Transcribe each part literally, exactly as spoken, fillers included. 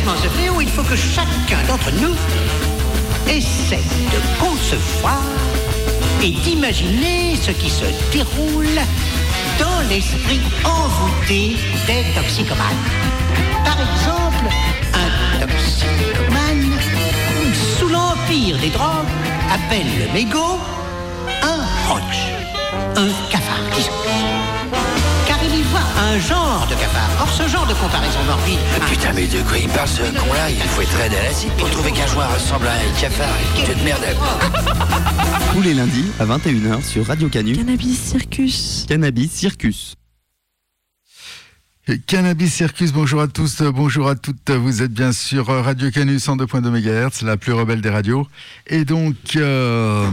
l'accomplissement se fait où il faut que chacun d'entre nous essaie de concevoir et d'imaginer ce qui se déroule dans l'esprit envoûté des toxicomanes. Par exemple, un toxicomane sous l'empire des drogues appelle le mégot un roach, un cafard, disons. Car il y voit un genre de cafard. Or, ce genre de comparaison morbide... Putain, mais de quoi il parle ce con-là? Il faut être raide à l'acide pour trouver qu'un joueur ressemble à un cafard. Tu te merde. Tous les lundis à vingt et une heures sur Radio Canu. Cannabis Circus. Cannabis Circus. Cannabis Circus, bonjour à tous, bonjour à toutes, vous êtes bien sur Radio Canu cent deux virgule deux mégahertz, la plus rebelle des radios. Et donc, euh,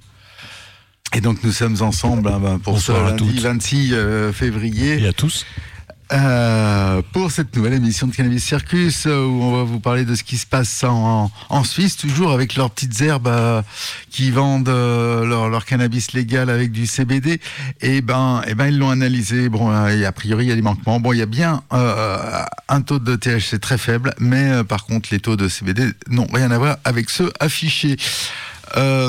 et donc nous sommes ensemble hein, pour bonsoir ce lundi vingt-six euh, février. Et à tous. Euh, pour cette nouvelle émission de Cannabis Circus euh, où on va vous parler de ce qui se passe en, en Suisse, toujours avec leurs petites herbes euh, qui vendent euh, leur, leur cannabis légal avec du C B D. Et ben, et ben ils l'ont analysé. Bon, euh, et a priori il y a des manquements. Bon, il y a bien euh, un taux de T H C très faible, mais euh, par contre les taux de C B D n'ont rien à voir avec ceux affichés. Euh,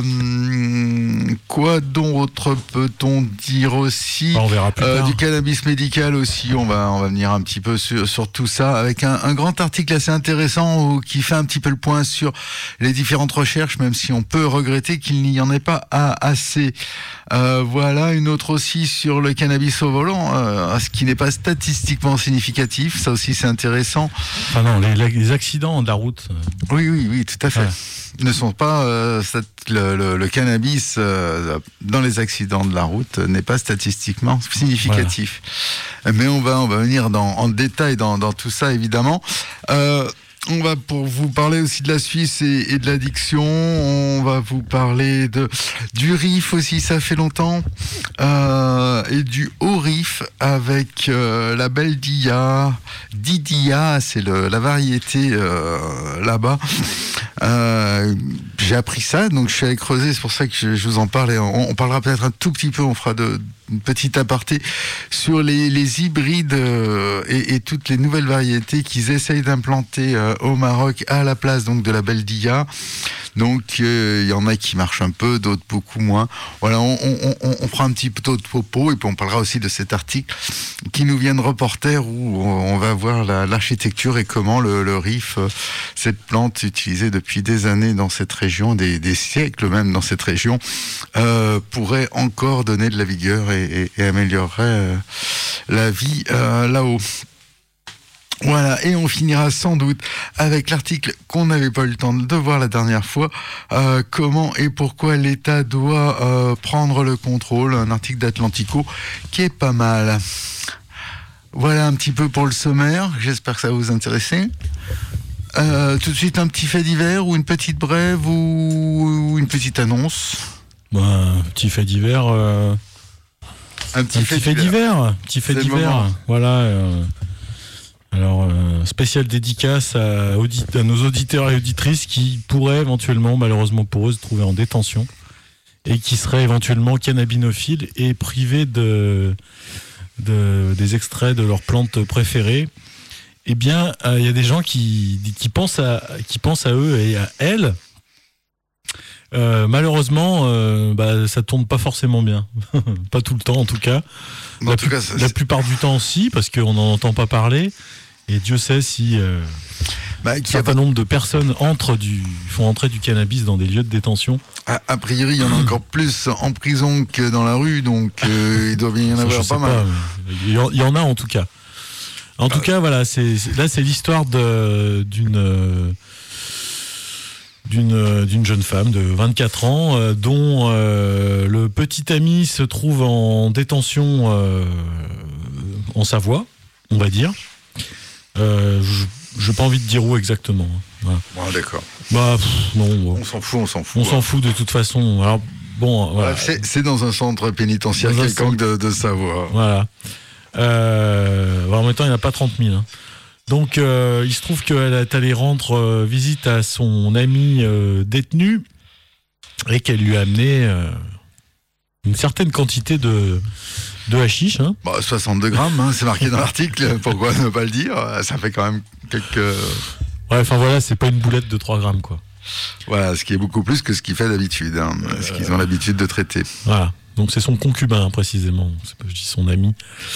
quoi d'autre peut-on dire aussi? On verra plus euh, tard. Du cannabis médical aussi, on va on va venir un petit peu sur, sur tout ça avec un, un grand article assez intéressant où, qui fait un petit peu le point sur les différentes recherches, même si on peut regretter qu'il n'y en ait pas à, assez. Euh, voilà, une autre aussi sur le cannabis au volant, euh, ce qui n'est pas statistiquement significatif, ça aussi c'est intéressant. Enfin non, les, les accidents de la route. Oui, oui, oui, tout à fait. Ouais. Ne sont pas euh, cette, le, le, le cannabis euh, dans les accidents de la route n'est pas statistiquement significatif. Voilà. Mais on va on va venir dans, en détail dans, dans tout ça évidemment. Euh, On va pour vous parler aussi de la Suisse et, et de l'addiction. On va vous parler de du R I F aussi, ça fait longtemps, euh, et du haut R I F avec euh, la belle Dia, Didia, c'est le, la variété euh, là-bas. Euh, j'ai appris ça, donc je suis allé creuser, c'est pour ça que je, je vous en parle. Et on, on parlera peut-être un tout petit peu, on fera de une petite aparté sur les, les hybrides euh, et, et toutes les nouvelles variétés qu'ils essayent d'implanter euh, au Maroc à la place donc de la belle Dia. Donc il euh, y en a qui marchent un peu, d'autres beaucoup moins. Voilà, on, on, on, on fera un petit peu de propos et puis on parlera aussi de cet article qui nous vient de Reporter où on va voir la, l'architecture et comment le, le R I F, euh, cette plante utilisée depuis des années dans cette région, des, des siècles même dans cette région, euh, pourrait encore donner de la vigueur et, et, et améliorerait euh, la vie euh, là-haut. Voilà, et on finira sans doute avec l'article qu'on n'avait pas eu le temps de voir la dernière fois, euh, comment et pourquoi l'État doit euh, prendre le contrôle, un article d'Atlantico qui est pas mal. Voilà un petit peu pour le sommaire, j'espère que ça va vous intéresser. Euh, tout de suite un petit fait divers ou une petite brève ou, ou une petite annonce. Bah, un petit fait divers. Euh... Un petit, un fait, petit fait divers. divers. Petit fait C'est divers. Voilà. Euh... Alors, euh, spéciale dédicace à, audit- à nos auditeurs et auditrices qui pourraient éventuellement, malheureusement pour eux, se trouver en détention et qui seraient éventuellement cannabinophiles et privés de, de, des extraits de leurs plantes préférées. Eh bien, il euh, y a des gens qui, qui, pensent à, qui pensent à eux et à elles. Euh, malheureusement, euh, bah, ça tourne pas forcément bien. Pas tout le temps, en tout cas. En la, tout cas, ça, la plupart du temps, si, parce qu'on n'en entend pas parler. Et Dieu sait si euh, bah, un certain pas... nombre de personnes entrent du, font entrer du cannabis dans des lieux de détention. A, a priori, il y en a encore plus en prison que dans la rue, donc euh, il doit bien y en avoir pas, pas mal. Il y, y en a en tout cas. En bah, tout cas, voilà, c'est, c'est, là c'est l'histoire de, d'une, euh, d'une, d'une jeune femme de vingt-quatre ans euh, dont euh, le petit ami se trouve en détention euh, en Savoie, on va dire. Euh, je n'ai pas envie de dire où exactement. Voilà. Bon, d'accord. Bah, pff, non, bon. On s'en fout, on s'en fout. On ouais. s'en fout de toute façon. Alors, bon, voilà. Bref, c'est, c'est dans un centre pénitentiaire dans quelconque centre... de, de Savoie. Voilà. Euh, en même temps, il n'y en a pas trente mille. Hein. Donc, euh, il se trouve qu'elle est allée rendre euh, visite à son ami euh, détenu et qu'elle lui a amené euh, une certaine quantité de... De hashish, hein. Bah, soixante-deux grammes, hein, c'est marqué dans l'article, pourquoi ne pas le dire? Ça fait quand même quelques... Ouais, enfin voilà, c'est pas une boulette de trois grammes, quoi. Voilà, ce qui est beaucoup plus que ce qu'il fait d'habitude, hein, euh... ce qu'ils ont l'habitude de traiter. Voilà. Donc c'est son concubin, précisément. C'est pas, je dis son ami.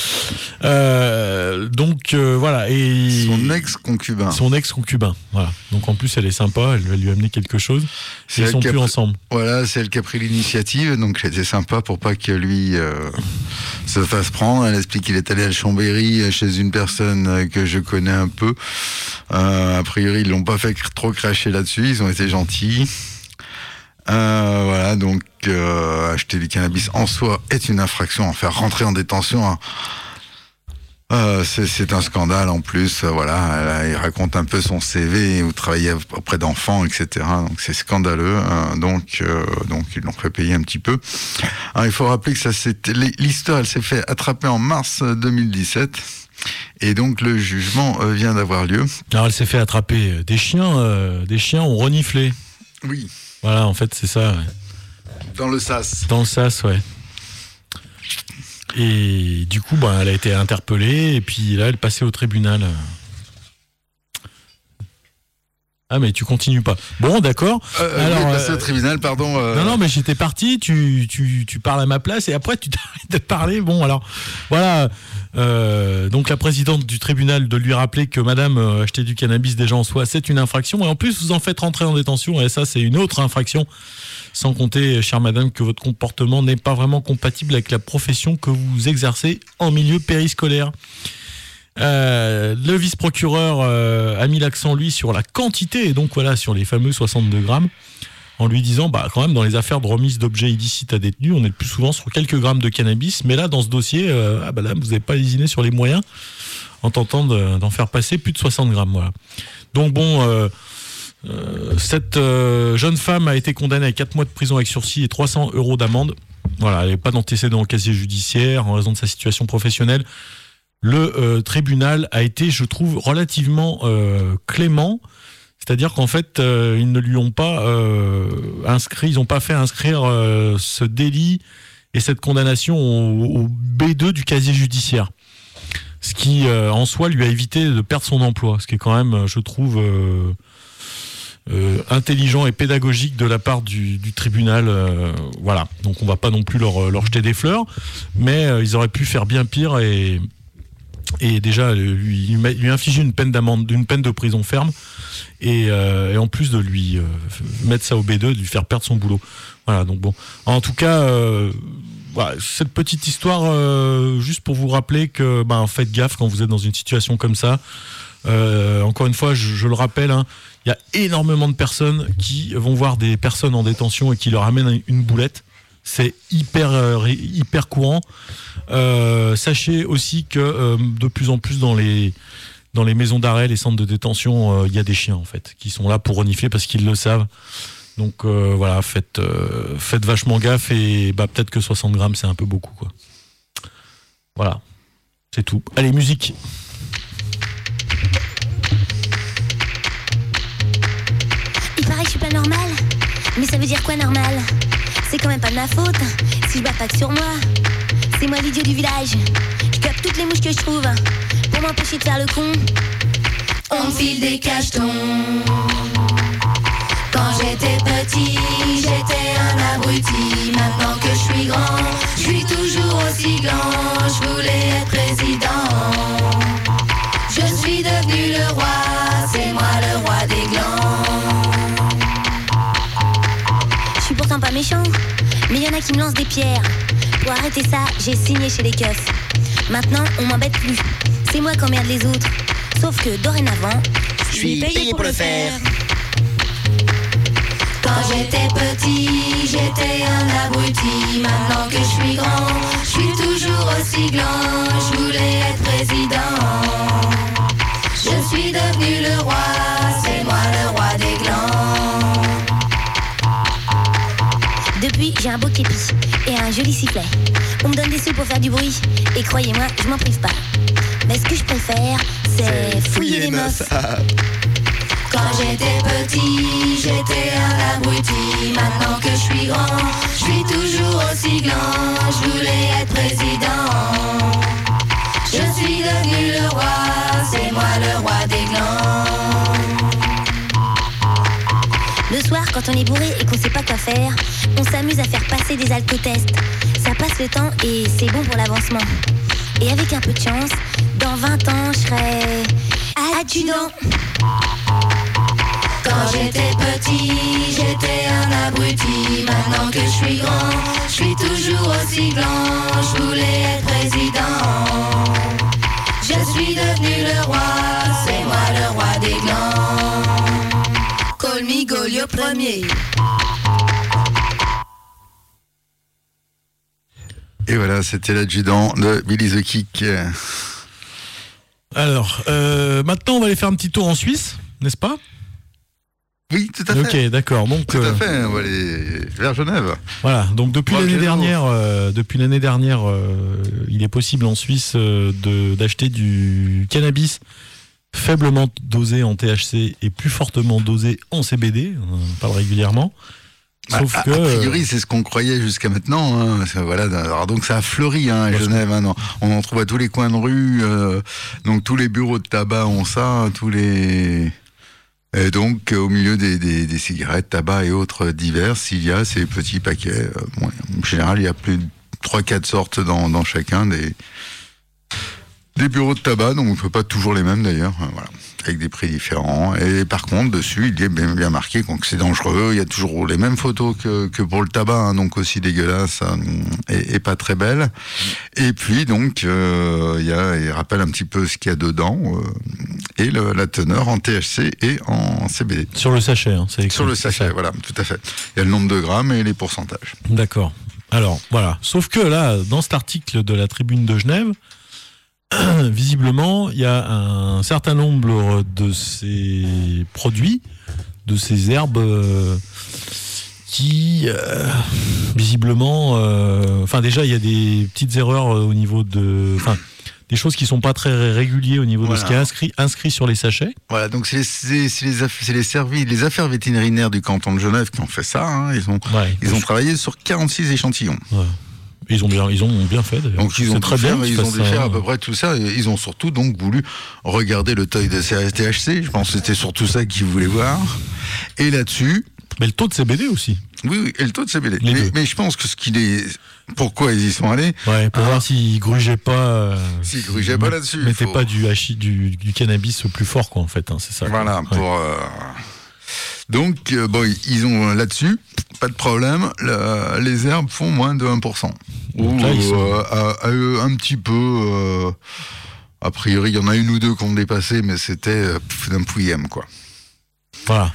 Euh, donc euh, voilà. Et son ex-concubin. Son ex-concubin. Voilà. Donc en plus elle est sympa, elle va lui amener quelque chose. C'est ils sont plus pris, ensemble. Voilà, c'est elle qui a pris l'initiative, donc c'était sympa pour pas que lui euh, se fasse prendre. Elle explique qu'il est allé à Chambéry chez une personne que je connais un peu. Euh, a priori, ils l'ont pas fait trop cracher là-dessus, ils ont été gentils. Euh, voilà, donc euh, acheter du cannabis en soi est une infraction. En faire rentrer en détention, hein, euh, c'est, c'est un scandale en plus. Euh, voilà, elle, il raconte un peu son C V où travaillait auprès d'enfants, et cetera. Donc c'est scandaleux. Hein, donc, euh, donc ils l'ont fait payer un petit peu. Alors, il faut rappeler que ça, c'était l'histoire. Elle s'est fait attraper en mars deux mille dix-sept. Et donc le jugement euh, vient d'avoir lieu. Alors elle s'est fait attraper. Des chiens, euh, des chiens ont reniflé. Oui. Voilà, en fait, c'est ça. Ouais. Dans le sas. Dans le sas, ouais. Et du coup, bah, elle a été interpellée, et puis là, elle passait au tribunal. Ah, mais tu continues pas. Bon, d'accord. Euh, Alors, oui, passé euh, au tribunal, pardon. Euh... Non, non, mais j'étais parti, tu, tu, tu parles à ma place, et après, tu t'arrêtes de parler. Bon, alors, voilà. Euh, donc, la présidente du tribunal de lui rappeler que madame, euh, acheter du cannabis déjà en soi, c'est une infraction. Et en plus, vous en faites rentrer en détention, et ça, c'est une autre infraction. Sans compter, chère madame, que votre comportement n'est pas vraiment compatible avec la profession que vous exercez en milieu périscolaire. Euh, le vice-procureur euh, a mis l'accent, lui, sur la quantité, et donc voilà, sur les fameux soixante-deux grammes, en lui disant, bah quand même, dans les affaires de remise d'objets illicites à détenus, on est le plus souvent sur quelques grammes de cannabis, mais là, dans ce dossier, euh, ah bah là, vous n'avez pas lésiné sur les moyens, en tentant de, d'en faire passer plus de soixante grammes, voilà. Donc bon, euh, euh, cette euh, jeune femme a été condamnée à quatre mois de prison avec sursis et trois cents euros d'amende. Voilà, elle n'avait pas d'antécédent au casier judiciaire, en raison de sa situation professionnelle. Le euh, tribunal a été, je trouve, relativement euh, clément, c'est-à-dire qu'en fait, euh, ils ne lui ont pas euh, inscrit, ils n'ont pas fait inscrire euh, ce délit et cette condamnation au, au B deux du casier judiciaire, ce qui, euh, en soi, lui a évité de perdre son emploi, ce qui est quand même, je trouve, euh, euh, intelligent et pédagogique de la part du, du tribunal. Euh, voilà, donc on va pas non plus leur, leur jeter des fleurs, mais euh, ils auraient pu faire bien pire et et déjà lui, lui infliger une peine d'amende, une peine de prison ferme, et, euh, et en plus de lui euh, mettre ça au B deux, de lui faire perdre son boulot. Voilà, donc bon. En tout cas, euh, voilà, cette petite histoire, euh, juste pour vous rappeler que ben, faites gaffe quand vous êtes dans une situation comme ça. Euh, encore une fois, je, je le rappelle, hein, il y a énormément de personnes qui vont voir des personnes en détention et qui leur amènent une boulette. C'est hyper, euh, hyper courant. Euh, sachez aussi que euh, de plus en plus dans les, dans les maisons d'arrêt, les centres de détention, il euh, y a des chiens en fait qui sont là pour renifler parce qu'ils le savent. Donc euh, voilà, faites, euh, faites vachement gaffe et bah, peut-être que soixante grammes c'est un peu beaucoup, quoi. Voilà, c'est tout. Allez, musique. Il paraît que je suis pas normale, mais ça veut dire quoi normal ? C'est quand même pas de ma faute si je bats pas que sur moi. C'est moi l'idiot du village. Je capte toutes les mouches que je trouve pour m'empêcher de faire le con. On me file des cachetons. Quand j'étais petit, j'étais un abruti. Maintenant que je suis grand, je suis toujours aussi gland. Je voulais être président. Je suis devenu le roi, c'est moi le roi des glands. Je suis pourtant pas méchant, mais y en a qui me lancent des pierres. Pour arrêter ça, j'ai signé chez les keufs. Maintenant, on m'embête plus. C'est moi qui emmerde les autres. Sauf que dorénavant, je suis payé, payé pour le faire. Quand j'étais petit, j'étais un abruti. Maintenant que je suis grand, je suis toujours aussi gland. Je voulais être président. Je suis devenu le roi, c'est moi le roi des glands. Depuis, j'ai un beau képi et un joli sifflet. On me donne des sous pour faire du bruit. Et croyez-moi, je m'en prive pas. Mais ce que je préfère, c'est fouiller les meufs. Quand j'étais petit, j'étais un abruti. Maintenant que je suis grand, je suis toujours aussi gland. Je voulais être président. Je suis devenu le roi, c'est moi le roi des glands. quand on est bourré et qu'on sait pas quoi faire, on s'amuse à faire passer des alcotests. Ça passe le temps et c'est bon pour l'avancement. Et avec un peu de chance, dans vingt ans, je serai adjudant. Quand j'étais petit, j'étais un abruti. Maintenant que je suis grand, je suis toujours aussi gland. Je voulais être président. Je suis devenu le roi, c'est moi le roi des glands. Call me Golio premier. Et voilà, c'était l'adjudant de Billy the Kick. Alors, euh, maintenant, on va aller faire un petit tour en Suisse, n'est-ce pas ? Oui, tout à fait. Ok, d'accord. Donc, tout euh, à fait, on va aller vers Genève. Voilà, donc depuis Bon, l'année Genève. dernière, euh, depuis l'année dernière, euh, il est possible en Suisse euh, de, d'acheter du cannabis faiblement dosé en T H C et plus fortement dosé en C B D, on parle régulièrement. Sauf a, que, a priori, c'est ce qu'on croyait jusqu'à maintenant. Hein. Voilà, alors donc ça a fleuri, hein, à Genève. Hein, non. On en trouve à tous les coins de rue. Euh, donc tous les bureaux de tabac ont ça, tous les. Et donc au milieu des, des, des cigarettes, tabac et autres diverses, il y a ces petits paquets. Euh, bon, en général, il y a plus de trois quatre sortes dans, dans chacun des. Des bureaux de tabac, donc on ne peut pas toujours les mêmes d'ailleurs, voilà, avec des prix différents. Et par contre, dessus, il est bien, bien marqué que c'est dangereux. Il y a toujours les mêmes photos que, que pour le tabac, hein, donc aussi dégueulasse hein, et, et pas très belle. Et puis donc, euh, il, y a, il rappelle un petit peu ce qu'il y a dedans euh, et le, la teneur en T H C et en C B D. Sur le sachet, hein, c'est écrit. Sur le sachet, voilà, tout à fait. Il y a le nombre de grammes et les pourcentages. D'accord. Alors, voilà. Sauf que là, dans cet article de la Tribune de Genève, visiblement, il y a un certain nombre de ces produits, de ces herbes euh, qui, euh, visiblement, euh, enfin déjà, il y a des petites erreurs au niveau de, enfin, des choses qui sont pas très régulières au niveau Voilà. de ce qui est inscrit, inscrit sur les sachets. Voilà, donc c'est les, c'est, c'est les, aff- c'est les, servis, les affaires vétérinaires du canton de Genève qui ont fait ça. Hein. Ils ont, Ouais. ils ont travaillé sur quarante-six échantillons. Ouais. Ils ont bien, ils ont bien fait d'ailleurs. Donc ils ont C'est dû très bien. faire, qu'ils ils ont fassent dû ça, faire hein. à peu près tout ça. Et ils ont surtout donc voulu regarder le taux de T H C. Je pense que c'était surtout ça qu'ils voulaient voir. Et là-dessus, Mais le taux de C B D aussi. oui, oui, et le taux de C B D. Les Mais, deux. mais je pense que ce qu'il est, pourquoi ils y sont allés, Ouais, pour Ah. voir s'ils grugeaient pas. euh, s'ils grugeaient pas là-dessus. mettaient faut- pas du, hachi, du, du cannabis au plus fort, quoi, en fait. Hein, c'est ça. quoi. Voilà, Ouais. pour. euh, Donc, euh, bon, ils ont euh, là-dessus, pas de problème, le- les herbes font moins de un pour cent. Donc Ou là, ils sont- euh, à- à eux, un petit peu. euh, a priori, il y en a une ou deux qui ont dépassé, mais c'était euh, pff, d'un pouillème, quoi. Voilà.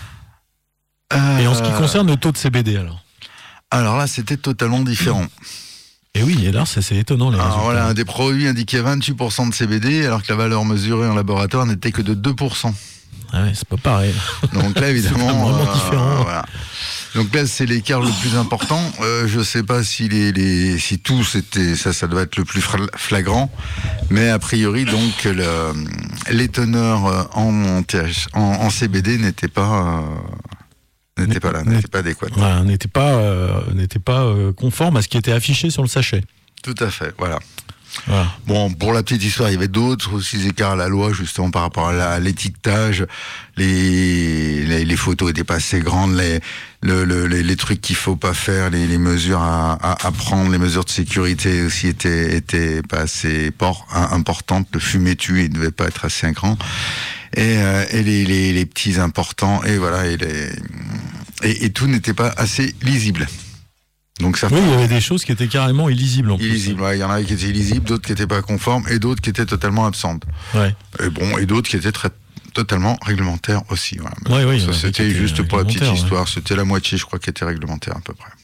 Et en ce qui Euh, concerne le taux de C B D, alors. Alors là, c'était totalement différent. Et oui, et là, c'est c'est étonnant, les Alors résultats. voilà, un des produits indiquait vingt-huit pour cent de C B D, alors que la valeur mesurée en laboratoire n'était que de deux pour cent. Ah ouais, c'est pas pareil. Donc là, évidemment, C'est vraiment différent. voilà. Donc là, c'est l'écart le plus important. Euh, je sais pas si les, les si tout c'était ça, ça doit être le plus fra- flagrant, mais a priori, donc le, les teneurs euh, en, T H, en, en C B D n'étaient pas euh, n'étaient pas là, n'étaient pas adéquates. Voilà, n'était pas, euh, n'était pas euh, conforme à ce qui était affiché sur le sachet. Tout à fait, voilà. Voilà. Bon, pour la petite histoire, il y avait d'autres aussi écarts à la loi, justement par rapport à, la- à l'étiquetage. Les, les, les photos étaient pas assez grandes, les, le, le, les, les trucs qu'il faut pas faire, les, les mesures à, à, à prendre, les mesures de sécurité aussi étaient, étaient pas assez por- importantes. Le fumet tue, il devait pas être assez grand. Et, euh, et les, les, les petits importants, et voilà, et, les, et, et tout n'était pas assez lisible. Donc ça Oui, il y avait des choses qui étaient carrément illisibles en plus. illisible, ouais. Il y en avait qui étaient illisibles, d'autres qui n'étaient pas conformes et d'autres qui étaient totalement absentes. Ouais. Et bon, et d'autres qui étaient très, totalement réglementaires aussi. Voilà. Mais Ouais, oui, ça, ouais, c'était qui étaient juste pour la petite réglementaires, ouais. histoire. C'était la moitié, je crois, qui était réglementaire à peu près.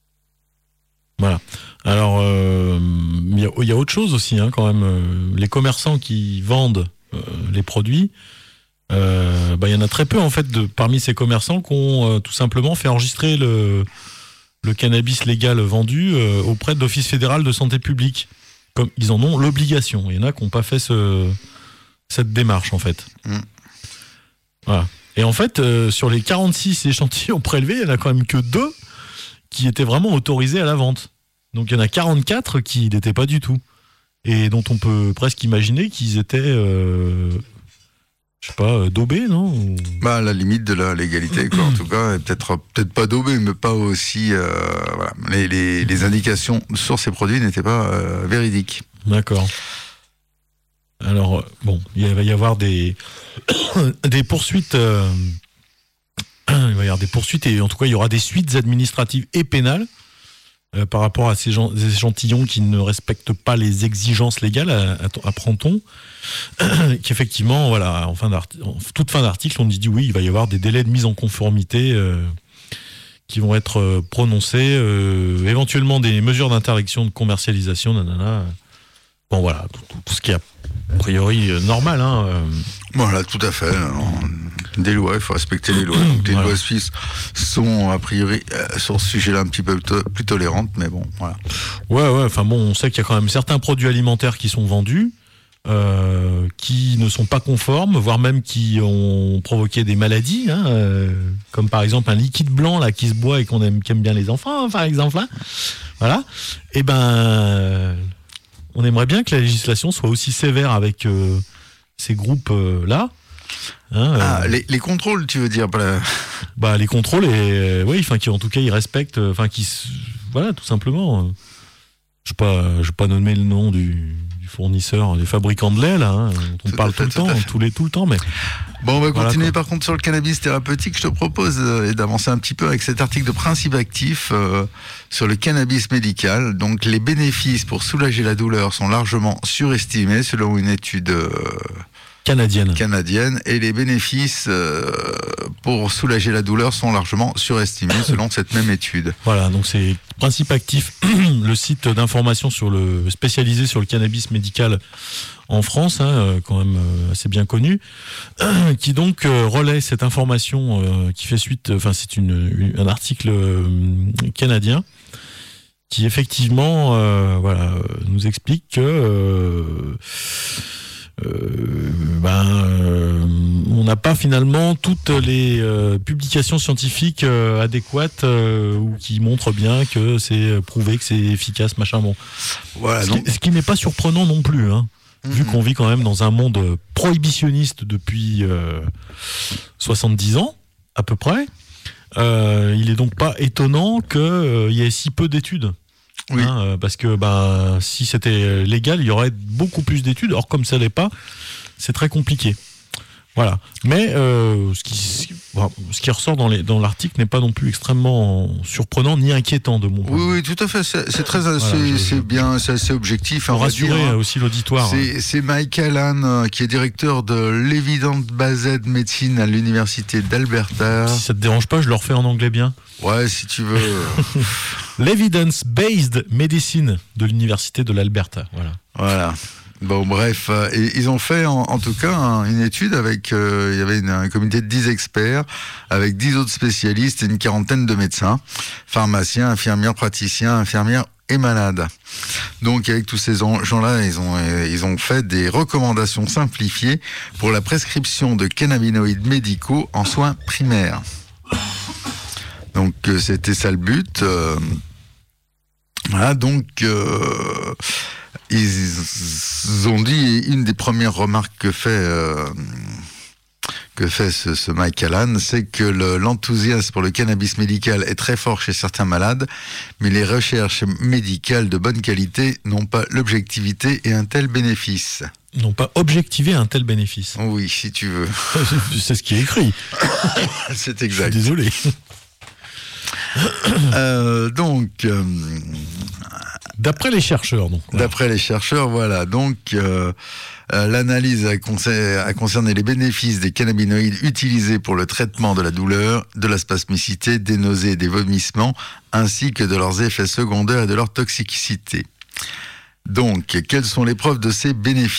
Voilà. Alors, euh, il y, a- il y a autre chose aussi, hein, quand même. Euh, Les commerçants qui vendent euh, les produits, euh, bah, il y en a très peu, en fait, de, parmi ces commerçants qui ont euh, tout simplement fait enregistrer le, le cannabis légal vendu euh, auprès de l'Office fédéral de santé publique. Comme ils en ont l'obligation. Il y en a qui n'ont pas fait ce, cette démarche, en fait. Mm. Voilà. Et en fait, euh, sur les quarante-six échantillons prélevés, il n'y en a quand même que deux qui étaient vraiment autorisés à la vente. Donc il y en a quarante-quatre qui n'étaient pas du tout. Et dont on peut presque imaginer qu'ils étaient euh, je sais pas, daubé, non? Ou... Bah, à la limite de la légalité, quoi. En tout cas, et peut-être, peut-être pas daubé, mais pas aussi. Euh, voilà. les, les, les indications sur ces produits n'étaient pas euh, véridiques. D'accord. Alors, bon, il va y avoir des, des poursuites. Euh, il va y avoir des poursuites et en tout cas, il y aura des suites administratives et pénales euh, par rapport à ces, gens, ces échantillons qui ne respectent pas les exigences légales, apprend-on. Qu'effectivement, voilà, en, fin en toute fin d'article, on dit oui, il va y avoir des délais de mise en conformité euh, qui vont être euh, prononcés, euh, éventuellement des mesures d'interdiction de commercialisation, nanana. Bon, voilà, tout, tout, tout ce qui est a priori euh, normal. Hein, euh. Voilà, tout à fait. Alors, des lois, il faut respecter les lois. Donc, les voilà. lois suisses sont, a priori, euh, sur ce sujet-là, un petit peu to- plus tolérantes, mais bon, voilà. Ouais, ouais, enfin bon, on sait qu'il y a quand même certains produits alimentaires qui sont vendus, euh, qui ne sont pas conformes, voire même qui ont provoqué des maladies, hein, euh, comme par exemple un liquide blanc là qui se boit et qu'on aime, qui aime bien les enfants, hein, par exemple. Hein. Voilà. Et ben. Euh, On aimerait bien que la législation soit aussi sévère avec euh, ces groupes-là. Euh, hein, ah, euh, les, les contrôles, tu veux dire bah, bah, les contrôles, et, euh, oui, enfin, qui en tout cas, ils respectent, enfin, qui, voilà, tout simplement. Euh, je ne vais pas nommer le nom du, du fournisseur, du fabricant de lait, là, hein, on tout parle fait, tout le temps, tout, les, tout le temps, mais... Bon, on va voilà, continuer quoi. Par contre sur le cannabis thérapeutique. Je te propose euh, d'avancer un petit peu avec cet article de principe actif euh, sur le cannabis médical. Donc, les bénéfices pour soulager la douleur sont largement surestimés selon une étude euh, canadienne. canadienne et les bénéfices euh, pour soulager la douleur sont largement surestimés selon cette même étude. Voilà, donc c'est Principe Actif, le site d'information sur le spécialisé sur le cannabis médical en France, hein, quand même assez bien connu, qui donc relaie cette information euh, qui fait suite, enfin c'est une, une, un article euh, canadien qui effectivement euh, voilà, nous explique que euh, euh, ben, euh, on n'a pas finalement toutes les euh, publications scientifiques euh, adéquates euh, ou qui montrent bien que c'est prouvé, que c'est efficace, machin. Bon. Voilà, ce, donc... qui, ce qui n'est pas surprenant non plus, hein. Vu qu'on vit quand même dans un monde prohibitionniste depuis euh, soixante-dix ans, à peu près, euh, il est donc pas étonnant qu'il euh, y ait si peu d'études. Oui. Hein, parce que bah, si c'était légal, il y aurait beaucoup plus d'études. Or, comme ça l'est pas, c'est très compliqué. Voilà. Mais euh, ce, qui, ce qui ressort dans, les, dans l'article n'est pas non plus extrêmement surprenant ni inquiétant de mon point de vue. Oui, oui, tout à fait. C'est, c'est très, voilà, c'est, je, c'est je, bien, c'est assez objectif. Pour rassurer dire, hein. aussi l'auditoire. C'est, hein. c'est Mike Allan, euh, qui est directeur de l'Evidence-Based Medicine à l'université d'Alberta. Si ça te dérange pas, je le refais en anglais bien. Ouais, si tu veux. L'Evidence-Based Medicine de l'université de l'Alberta. Voilà. Voilà. Bon, bref, euh, et ils ont fait en, en tout cas un, une étude avec, euh, il y avait une, un comité de dix experts, avec dix autres spécialistes et une quarantaine de médecins, pharmaciens, infirmières, praticiens, infirmières et malades. Donc, avec tous ces gens-là, ils ont, ils ont fait des recommandations simplifiées pour la prescription de cannabinoïdes médicaux en soins primaires. Donc, euh, c'était ça le but. Euh, voilà, donc... Euh, Ils ont dit, une des premières remarques que fait, euh, que fait ce, ce Mike Allan, c'est que le, l'enthousiasme pour le cannabis médical est très fort chez certains malades, mais les recherches médicales de bonne qualité n'ont pas l'objectivité et un tel bénéfice. N'ont pas objectivé un tel bénéfice. Oui, si tu veux. C'est ce qui est écrit. C'est exact. Je suis désolé. Euh, donc, euh, d'après les chercheurs, donc. Voilà. D'après les chercheurs, voilà. Donc, euh, euh, l'analyse a, concer- a concerné les bénéfices des cannabinoïdes utilisés pour le traitement de la douleur, de la spasmicité, des nausées et des vomissements, ainsi que de leurs effets secondaires et de leur toxicité. Donc, quelles sont les preuves de ces bénéfices ?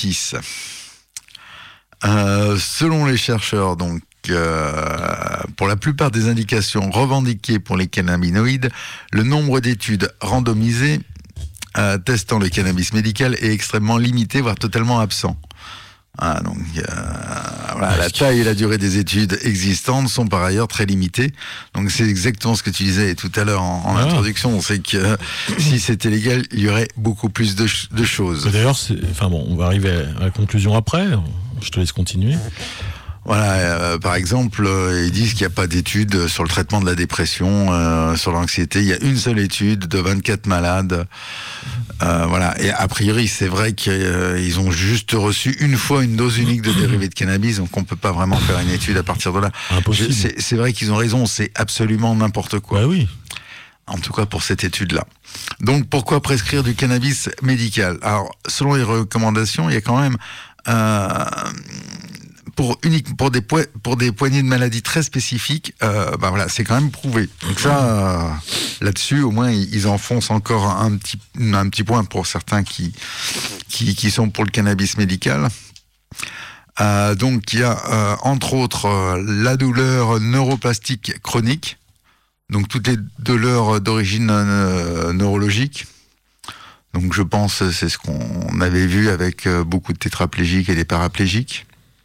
euh, Selon les chercheurs, donc, Euh, pour la plupart des indications revendiquées pour les cannabinoïdes, le nombre d'études randomisées euh, testant le cannabis médical est extrêmement limité, voire totalement absent. Ah, donc, euh, voilà, la taille et la durée des études existantes sont par ailleurs très limitées. Donc c'est exactement ce que tu disais tout à l'heure en, en ah. introduction, c'est que euh, si c'était légal, il y aurait beaucoup plus de, ch- de choses. Mais d'ailleurs, c'est, enfin bon, on va arriver à la conclusion après. Je te laisse continuer. Voilà, euh, par exemple, euh, ils disent qu'il n'y a pas d'études sur le traitement de la dépression, euh, sur l'anxiété. Il y a une seule étude de vingt-quatre malades. Euh, voilà. Et a priori, c'est vrai qu'ils euh, ont juste reçu une fois une dose unique de dérivés de cannabis, donc on peut pas vraiment faire une étude à partir de là. Impossible. Je, c'est, c'est vrai qu'ils ont raison, c'est absolument n'importe quoi. Bah oui. En tout cas pour cette étude-là. Donc pourquoi prescrire du cannabis médical ? Alors, selon les recommandations, il y a quand même... Euh, Pour, unique, pour, des po- pour des poignées de maladies très spécifiques, euh, bah voilà, c'est quand même prouvé. Donc ça, euh, là-dessus, au moins, ils, ils enfoncent encore un petit, un petit point pour certains qui, qui, qui sont pour le cannabis médical. Euh, donc, il y a, euh, entre autres, euh, la douleur neuroplastique chronique, donc toutes les douleurs d'origine euh, neurologique. Donc, je pense, c'est ce qu'on avait vu avec euh, beaucoup de tétraplégiques et des paraplégiques.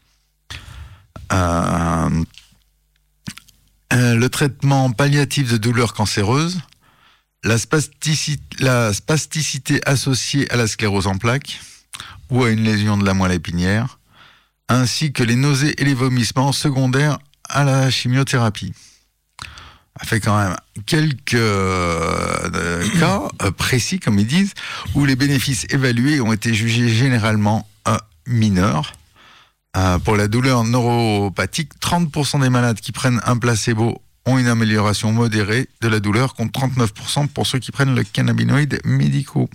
Euh, euh, le traitement palliatif de douleurs cancéreuses, la spasticité, la spasticité associée à la sclérose en plaques ou à une lésion de la moelle épinière, ainsi que les nausées et les vomissements secondaires à la chimiothérapie. Ça fait quand même quelques euh, cas euh, précis, comme ils disent, où les bénéfices évalués ont été jugés généralement euh, mineurs. Euh, pour la douleur neuropathique, trente pour cent des malades qui prennent un placebo ont une amélioration modérée de la douleur, contre trente-neuf pour cent pour ceux qui prennent le cannabinoïde médicaux.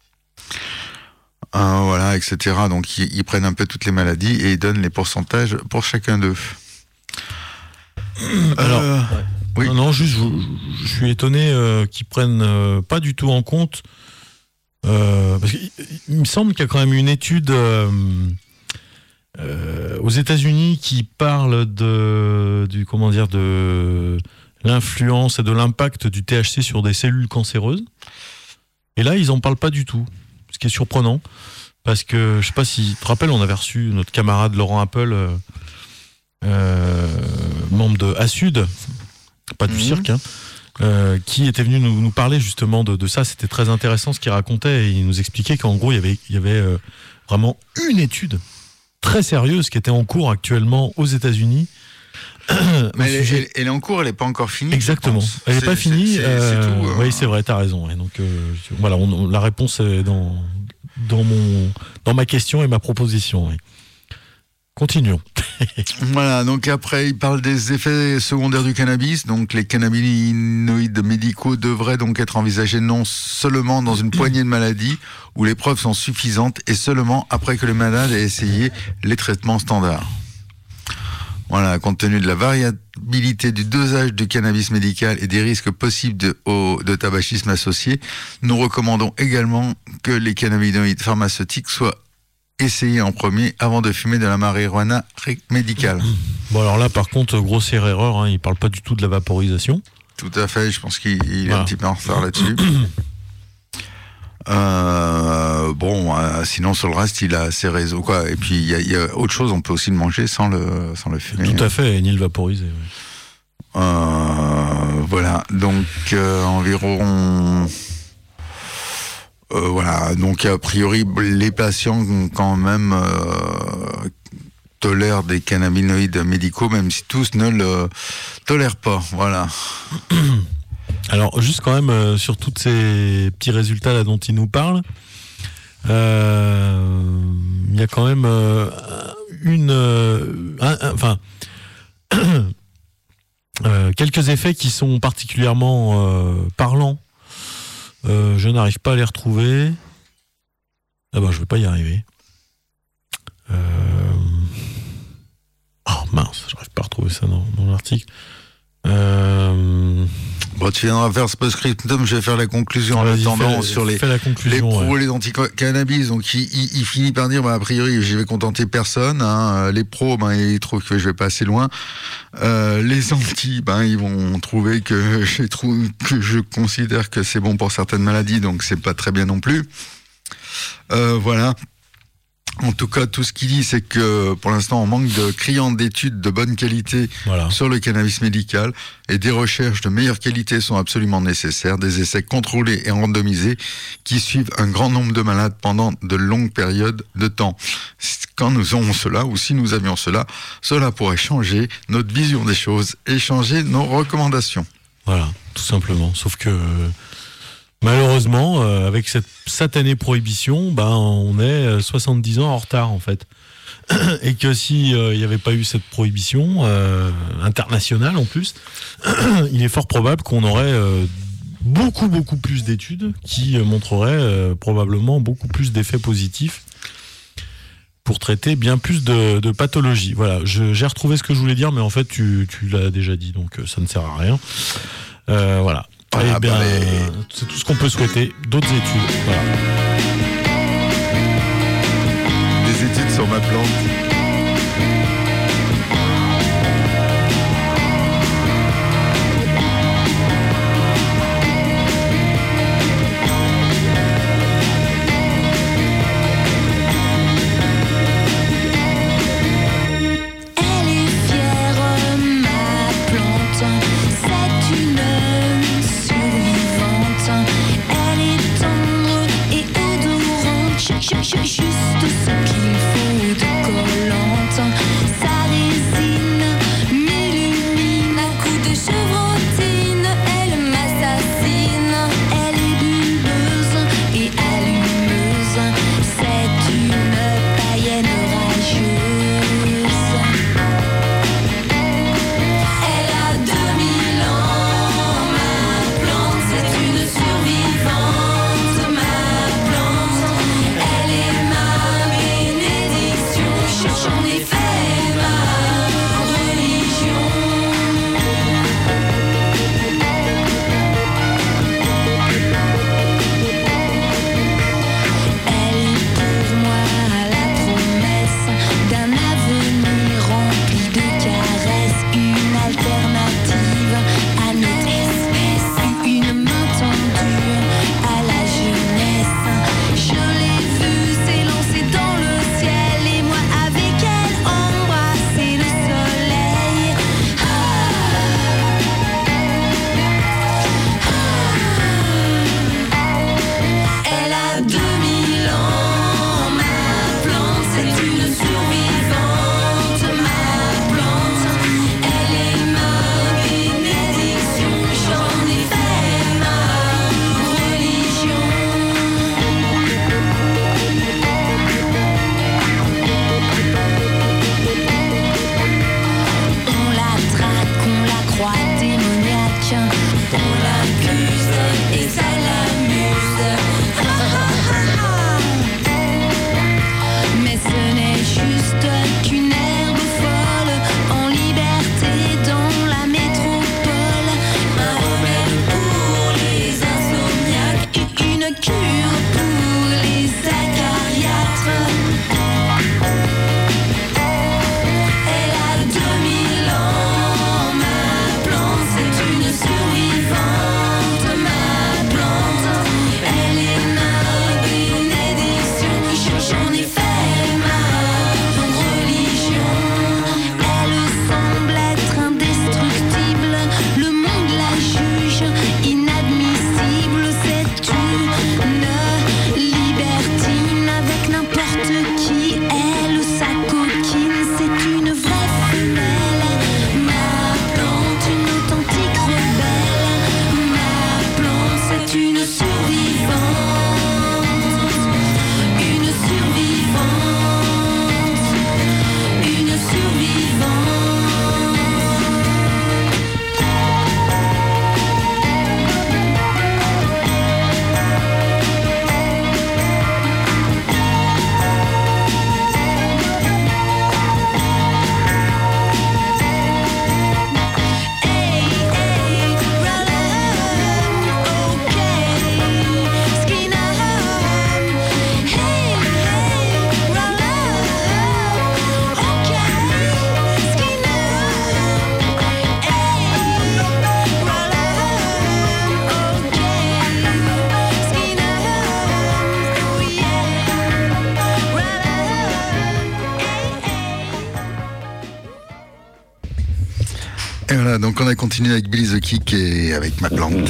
Euh, voilà, et cetera. Donc, ils, ils prennent un peu toutes les maladies et ils donnent les pourcentages pour chacun d'eux. Alors, euh, ouais. oui. Non, non, juste, je, je suis étonné euh, qu'ils prennent euh, pas du tout en compte. Euh, parce qu'il il me semble qu'il y a quand même une étude euh, euh, aux États-Unis qui parle de, du, comment dire, de l'influence et de l'impact du T H C sur des cellules cancéreuses. Et là, ils en parlent pas du tout. Ce qui est surprenant. Parce que, je sais pas si tu te rappelles, on avait reçu notre camarade Laurent Apple, euh, euh, membre de ASUD, pas du mmh. cirque, hein, euh, qui était venu nous, nous parler justement de, de ça. C'était très intéressant ce qu'il racontait, et il nous expliquait qu'en gros il y avait, il y avait euh, vraiment une étude très sérieuse qui était en cours actuellement aux États-Unis. Mais elle, elle, elle est en cours, elle n'est pas encore finie. Exactement, elle n'est pas finie. C'est, c'est, euh, c'est tout, euh... Oui, c'est vrai, t'as raison. Ouais. Donc euh, voilà, on, on, la réponse est dans dans mon dans ma question et ma proposition. Ouais. Continuons. Voilà, donc après, il parle des effets secondaires du cannabis. Donc, les cannabinoïdes médicaux devraient donc être envisagés non seulement dans une poignée de maladies où les preuves sont suffisantes, et seulement après que le malade ait essayé les traitements standards. Voilà, compte tenu de la variabilité du dosage du cannabis médical et des risques possibles de, au, de tabagisme associés, nous recommandons également que les cannabinoïdes pharmaceutiques soient essayés en premier avant de fumer de la marijuana médicale. Bon, alors là, par contre, grossière erreur, hein, il parle pas du tout de la vaporisation. Tout à fait, je pense qu'il il est voilà. un petit peu en retard là-dessus. euh, bon, euh, sinon sur le reste, il a ses réseaux, quoi. Et puis, il y, y a autre chose, on peut aussi le manger sans le, sans le fumer. Tout à fait, ni le vaporiser. Ouais. Euh, voilà, donc euh, environ... Euh, voilà, donc a priori les patients quand même euh, tolèrent des cannabinoïdes médicaux, même si tous ne le tolèrent pas. Voilà. Alors juste quand même euh, sur tous ces petits résultats là dont il nous parle, euh, il y a quand même euh, une, euh, un, un, enfin euh, quelques effets qui sont particulièrement euh, parlants. Euh, je n'arrive pas à les retrouver. Ah ben, je vais pas y arriver. Euh... Oh mince, j'arrive pas à retrouver ça dans, dans l'article. Euh... Bon, tu viendras faire ce post-scriptum, je vais faire la conclusion en attendant sur les, les pros, ouais. Les anti-cannabis. Donc, il, il, il finit par dire, bah, a priori, je vais contenter personne. Hein. Les pros, ben, ils trouvent que je vais pas assez loin. Euh, les anti, ben, ils vont trouver que, j'ai trou... que je considère que c'est bon pour certaines maladies, donc c'est pas très bien non plus. Euh, voilà. En tout cas, tout ce qu'il dit, c'est que pour l'instant, on manque de criantes d'études de bonne qualité Voilà. sur le cannabis médical et des recherches de meilleure qualité sont absolument nécessaires, des essais contrôlés et randomisés qui suivent un grand nombre de malades pendant de longues périodes de temps. Quand nous aurons cela, ou si nous avions cela, cela pourrait changer notre vision des choses et changer nos recommandations. Voilà, tout simplement. Sauf que malheureusement, euh, avec cette satanée prohibition, ben, on est soixante-dix ans en retard en fait. Et que si il euh, n'y avait pas eu cette prohibition euh, internationale en plus, il est fort probable qu'on aurait euh, beaucoup beaucoup plus d'études qui euh, montreraient euh, probablement beaucoup plus d'effets positifs pour traiter bien plus de, de pathologies. Voilà, je, j'ai retrouvé ce que je voulais dire, mais en fait tu, tu l'as déjà dit, donc euh, ça ne sert à rien. Euh, voilà. Ah, Eh bien, bah, mais... c'est tout ce qu'on peut souhaiter. D'autres études. Voilà. Des études sur ma plante. Elle est fière, ma plante, c'est une survivante. Elle est tendre et odorante, ju- ju- ju- juste ce qu'il faut de corps. Et voilà, donc on a continué avec Billy the Kick et avec ma plante.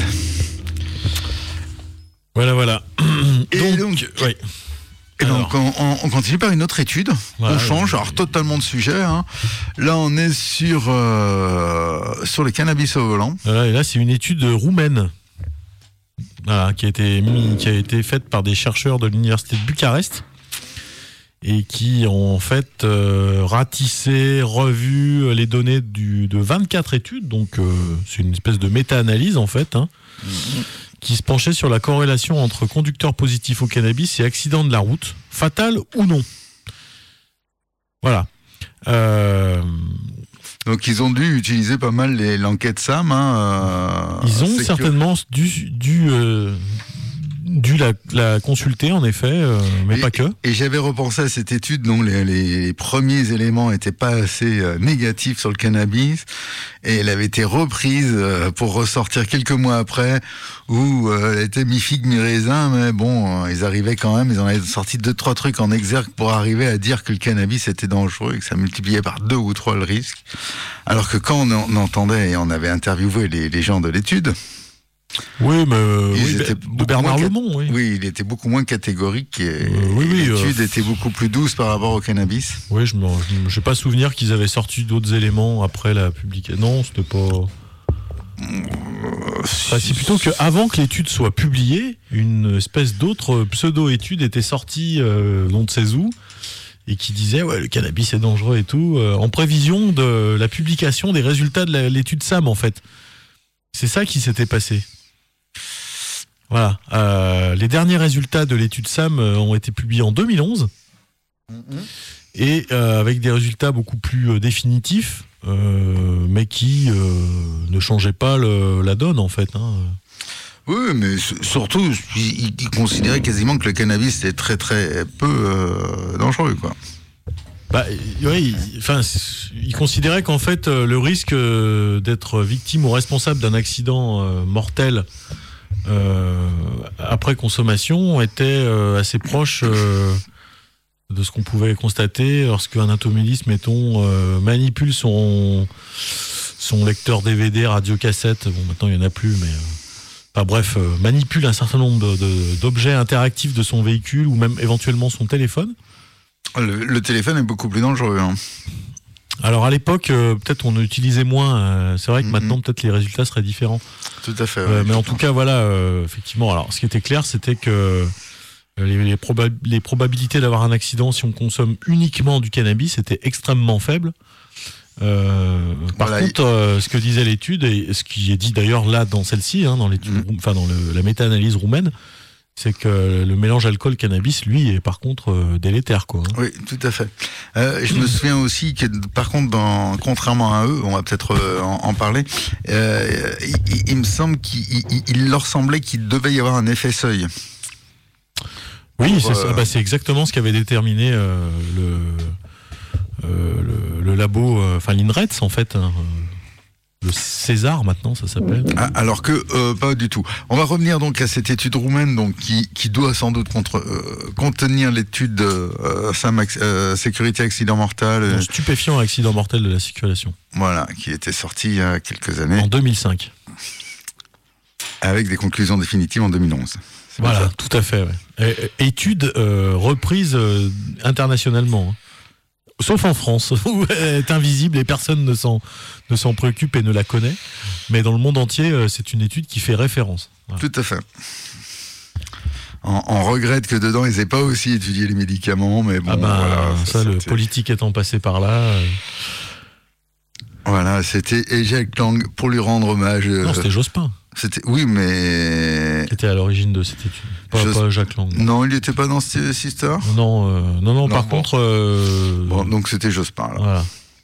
Voilà, voilà. Et donc, donc, oui. Et donc on, on, on continue par une autre étude. Voilà, on change, oui. alors totalement de sujet. Hein. Là, on est sur euh, sur le cannabis au volant. Voilà, et là, c'est une étude roumaine. Voilà, qui a été mis, qui a été faite par des chercheurs de l'université de Bucarest et qui ont en fait euh, ratissé, revu les données du, de vingt-quatre études. Donc, euh, c'est une espèce de méta-analyse en fait. Hein. Mmh. Qui se penchait sur la corrélation entre conducteurs positifs au cannabis et accidents de la route, fatal ou non. Voilà. Euh... Donc ils ont dû utiliser pas mal les, l'enquête S A M. Hein, euh, ils ont certainement que... dû, dû, euh, dû la, la consulter, en effet, euh, mais et, pas que. Et j'avais repensé à cette étude dont les, les premiers éléments n'étaient pas assez euh, négatifs sur le cannabis, et elle avait été reprise euh, pour ressortir quelques mois après, où euh, elle était mi-figue, mi-raisin, mais bon, euh, ils arrivaient quand même, ils en avaient sorti deux, trois trucs en exergue pour arriver à dire que le cannabis était dangereux et que ça multipliait par deux ou trois le risque. Alors que quand on, on entendait et on avait interviewé les, les gens de l'étude, oui, mais euh, oui, de Bernard Lemont, oui. Oui, il était beaucoup moins catégorique et, euh, oui, oui, et l'étude euh, était beaucoup plus douce par rapport au cannabis. Oui, je n'ai pas souvenir qu'ils avaient sorti d'autres éléments après la publication. Non, c'était pas... Enfin, c'est plutôt qu'avant que l'étude soit publiée, une espèce d'autre pseudo-étude était sortie, euh, on ne sait où, et qui disait ouais, le cannabis est dangereux et tout, euh, en prévision de la publication des résultats de la, l'étude S A M en fait. C'est ça qui s'était passé. Voilà. Euh, les derniers résultats de l'étude S A M ont été publiés en deux mille onze mm-hmm. et euh, avec des résultats beaucoup plus euh, définitifs, euh, mais qui euh, ne changeaient pas le, la donne en fait. Hein. Oui, mais surtout, ils, ils considéraient quasiment que le cannabis était très très peu euh, dangereux, quoi. Bah, oui, enfin, il considérait qu'en fait, euh, le risque euh, d'être victime ou responsable d'un accident euh, mortel euh, après consommation était euh, assez proche euh, de ce qu'on pouvait constater lorsqu'un automobiliste, mettons, euh, manipule son, son lecteur D V D, radiocassette, bon, maintenant il n'y en a plus, mais... Euh, enfin bref, euh, manipule un certain nombre de, de, d'objets interactifs de son véhicule ou même éventuellement son téléphone. Le, le téléphone est beaucoup plus dangereux. Hein. Alors à l'époque, euh, peut-être on utilisait moins. Euh, c'est vrai que mm-hmm. maintenant, peut-être les résultats seraient différents. Tout à fait. Euh, ouais, mais en tout cas, voilà, euh, effectivement. Alors, ce qui était clair, c'était que euh, les, les, proba- les probabilités d'avoir un accident si on consomme uniquement du cannabis étaient extrêmement faibles. Euh, par voilà, contre, euh, ce que disait l'étude et ce qui est dit d'ailleurs là dans celle-ci, hein, dans l'étude, mm-hmm. enfin dans le, la méta-analyse roumaine. C'est que le mélange alcool-cannabis, lui, est par contre euh, délétère, quoi. Hein. Oui, tout à fait. Euh, je me souviens aussi que, par contre, dans, contrairement à eux, on va peut-être euh, en, en parler, euh, il, il me semble qu'il il, il leur semblait qu'il devait y avoir un effet seuil. Oui, pour, c'est, euh... ça. Bah, c'est exactement ce qu'avait déterminé euh, le, euh, le, le labo, enfin euh, l'INRETS, en fait, hein, le César maintenant ça s'appelle. Ah, alors que euh, pas du tout. On va revenir donc à cette étude roumaine donc qui qui doit sans doute contre, euh, contenir l'étude euh, S A M, euh, sécurité accident mortel. Euh, stupéfiant accident mortel de la circulation. Voilà, qui était sorti il y a quelques années. En deux mille cinq. Avec des conclusions définitives en deux mille onze. C'est voilà, tout à fait. Ouais. Et, étude euh, reprise euh, internationalement. Hein. Sauf en France, où elle est invisible et personne ne s'en, ne s'en préoccupe et ne la connaît. Mais dans le monde entier, c'est une étude qui fait référence. Voilà. Tout à fait. On, on regrette que dedans, ils n'aient pas aussi étudié les médicaments, mais bon, ah ben, voilà. Ça, ça le politique étant passé par là... Euh... Voilà, c'était et Jacques Lang pour lui rendre hommage. Non, c'était Jospin. C'était, oui, mais... Qui était à l'origine de cette étude. Pas, Jos... pas Jacques Lang. Non, il n'était pas dans cette histoire. Non, euh, non, non, non, par bon. contre... Euh... Bon, donc c'était Jospin, là. Voilà.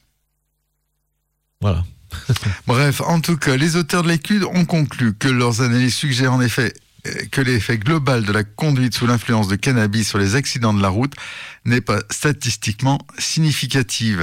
Voilà. Bref, en tout cas, les auteurs de l'étude ont conclu que leurs analyses suggèrent en effet que l'effet global de la conduite sous l'influence de cannabis sur les accidents de la route n'est pas statistiquement significatif.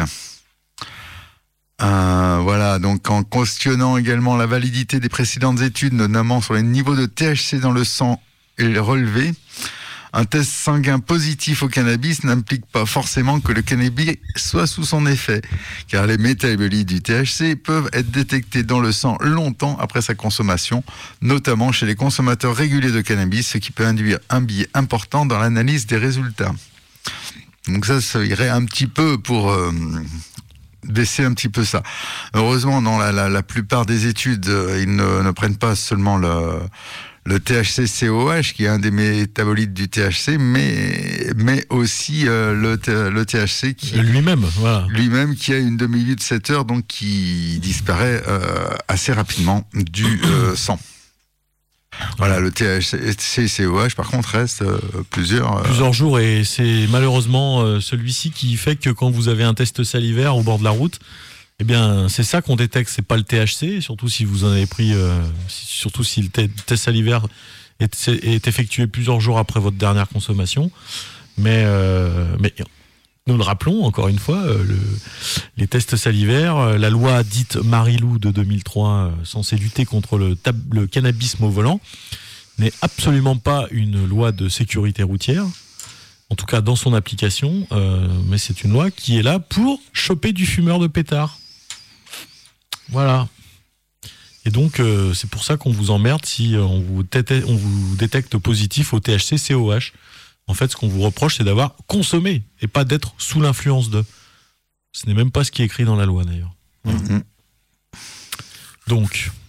Euh, voilà, donc en questionnant également la validité des précédentes études, notamment sur les niveaux de T H C dans le sang et le relevé, Un test sanguin positif au cannabis n'implique pas forcément que le cannabis soit sous son effet, car les métabolites du T H C peuvent être détectés dans le sang longtemps après sa consommation, notamment chez les consommateurs réguliers de cannabis, ce qui peut induire un biais important dans l'analyse des résultats. Donc ça, ça irait un petit peu pour euh, baisser un petit peu ça. Heureusement, dans la, la, la plupart des études, euh, ils ne, ne prennent pas seulement le, le T H C C O H, qui est un des métabolites du T H C, mais, mais aussi euh, le, le T H C qui lui-même, voilà. lui-même qui a une demi-vie de sept heures, donc qui disparaît euh, assez rapidement du euh, sang. Voilà, le T H C C O H par contre reste euh, plusieurs euh... plusieurs jours, et c'est malheureusement euh, celui-ci qui fait que quand vous avez un test salivaire au bord de la route, eh bien c'est ça qu'on détecte, c'est pas le T H C, surtout si vous en avez pris, euh, surtout si le t- test salivaire est, est effectué plusieurs jours après votre dernière consommation, mais euh, mais nous le rappelons encore une fois, euh, le, les tests salivaires, euh, la loi dite Marilou de deux mille trois, euh, censée lutter contre le, tab- le cannabisme au volant, n'est absolument pas une loi de sécurité routière, en tout cas dans son application, euh, mais c'est une loi qui est là pour choper du fumeur de pétard. Voilà. Et donc, euh, c'est pour ça qu'on vous emmerde si euh, on, vous téte- on vous détecte positif au T H C C O H. En fait, ce qu'on vous reproche, c'est d'avoir consommé et pas d'être sous l'influence de. Ce n'est même pas ce qui est écrit dans la loi, d'ailleurs. Mmh. Donc.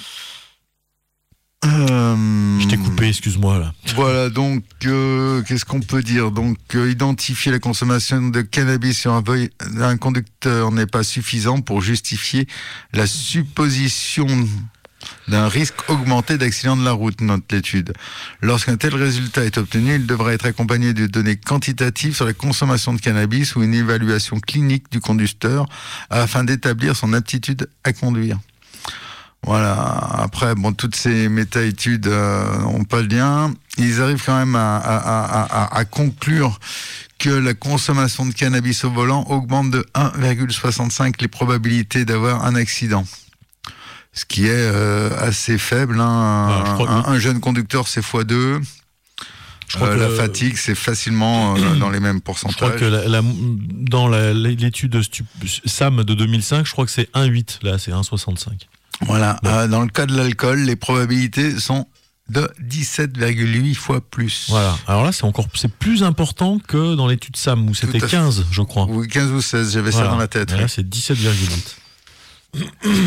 Euh... Je t'ai coupé, excuse-moi, là. Voilà, donc, euh, qu'est-ce qu'on peut dire ? Donc, euh, identifier la consommation de cannabis sur un, voy- un conducteur n'est pas suffisant pour justifier la supposition d'un risque augmenté d'accident de la route, note l'étude. Lorsqu'un tel résultat est obtenu, il devra être accompagné de données quantitatives sur la consommation de cannabis ou une évaluation clinique du conducteur afin d'établir son aptitude à conduire. Voilà. Après, bon, toutes ces méta-études n'ont euh, pas le lien. Ils arrivent quand même à, à, à, à, à conclure que la consommation de cannabis au volant augmente de un virgule soixante-cinq les probabilités d'avoir un accident. Ce qui est euh, assez faible. Hein. Ah, un, que... un jeune conducteur, c'est fois deux. Euh, la fatigue, c'est facilement euh, dans les mêmes pourcentages. Je crois que la, la, dans la, l'étude Stup- S A M de deux mille cinq, je crois que c'est un virgule huit. Là, c'est un virgule soixante-cinq. Voilà. Ouais. Euh, dans le cas de l'alcool, les probabilités sont de dix-sept virgule huit fois plus. Voilà. Alors là, c'est encore c'est plus important que dans l'étude S A M où c'était quinze, je crois. Oui, quinze ou seize, j'avais voilà. ça dans la tête. Et là, c'est dix-sept virgule huit.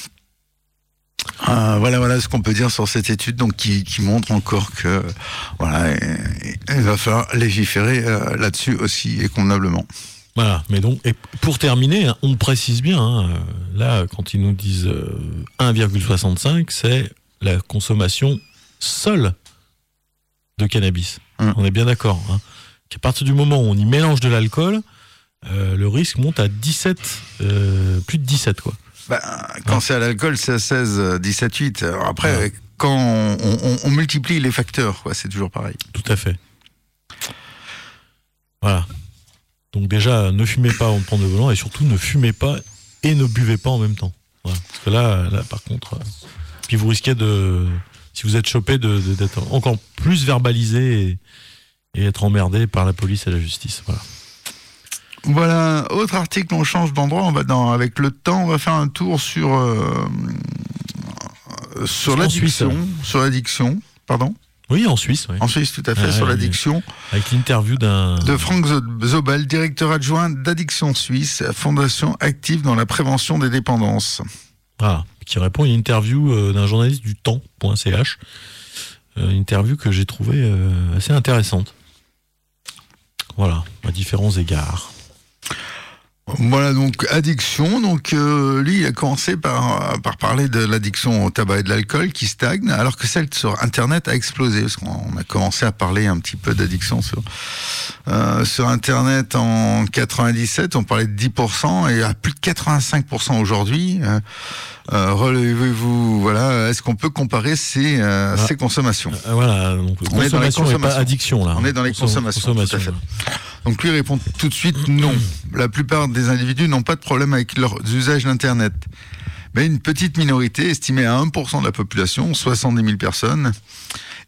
Euh, voilà, voilà ce qu'on peut dire sur cette étude, donc qui, qui montre encore que voilà, il va falloir légiférer euh, là-dessus aussi et convenablement. Voilà, mais donc et pour terminer, on précise bien, hein, là quand ils nous disent euh, un virgule soixante-cinq, c'est la consommation seule de cannabis. Hum. On est bien d'accord. Hein, qu'à partir du moment où on y mélange de l'alcool, euh, le risque monte à dix-sept, euh, plus de dix-sept quoi. Bah, quand ouais. c'est à l'alcool, c'est à seize, dix-sept, huit. Alors après, ouais. quand on, on, on multiplie les facteurs, quoi, c'est toujours pareil. Tout à fait. Voilà. Donc déjà, ne fumez pas avant de prendre le volant et surtout ne fumez pas et ne buvez pas en même temps. Voilà. Parce que là, là, par contre, euh, puis vous risquez de, si vous êtes chopé, de, de, d'être encore plus verbalisé et, et être emmerdé par la police et la justice. Voilà. Voilà, autre article, on change d'endroit, on va dans, avec le temps, on va faire un tour sur, euh, sur l'addiction, Suisse, sur l'addiction, pardon. Oui, en Suisse, oui. En Suisse, tout à fait, ah, sur oui, l'addiction. Avec l'interview d'un... De Franck Zobel, directeur adjoint d'Addiction Suisse, fondation active dans la prévention des dépendances. Ah, qui répond à une interview euh, d'un journaliste du temps point c h, euh, une interview que j'ai trouvée euh, assez intéressante. Voilà, à différents égards. Voilà, donc addiction. Donc euh, lui, il a commencé par, par parler de l'addiction au tabac et de l'alcool qui stagne, alors que celle sur Internet a explosé. Parce qu'on a commencé à parler un petit peu d'addiction sur, euh, sur Internet en quatre-vingt-dix-sept. On parlait de dix pour cent et à plus de quatre-vingt-cinq pour cent aujourd'hui. Euh, euh, relevez-vous, voilà. Est-ce qu'on peut comparer ces, euh, voilà. ces consommations euh, Voilà, donc on consommation est dans les consommations. Et pas addiction là. On est dans les consommations, consommations tout à fait. Donc lui répond tout de suite non. La plupart des individus n'ont pas de problème avec leurs usages d'Internet. Mais une petite minorité, estimée à un pour cent de la population, soixante-dix mille personnes,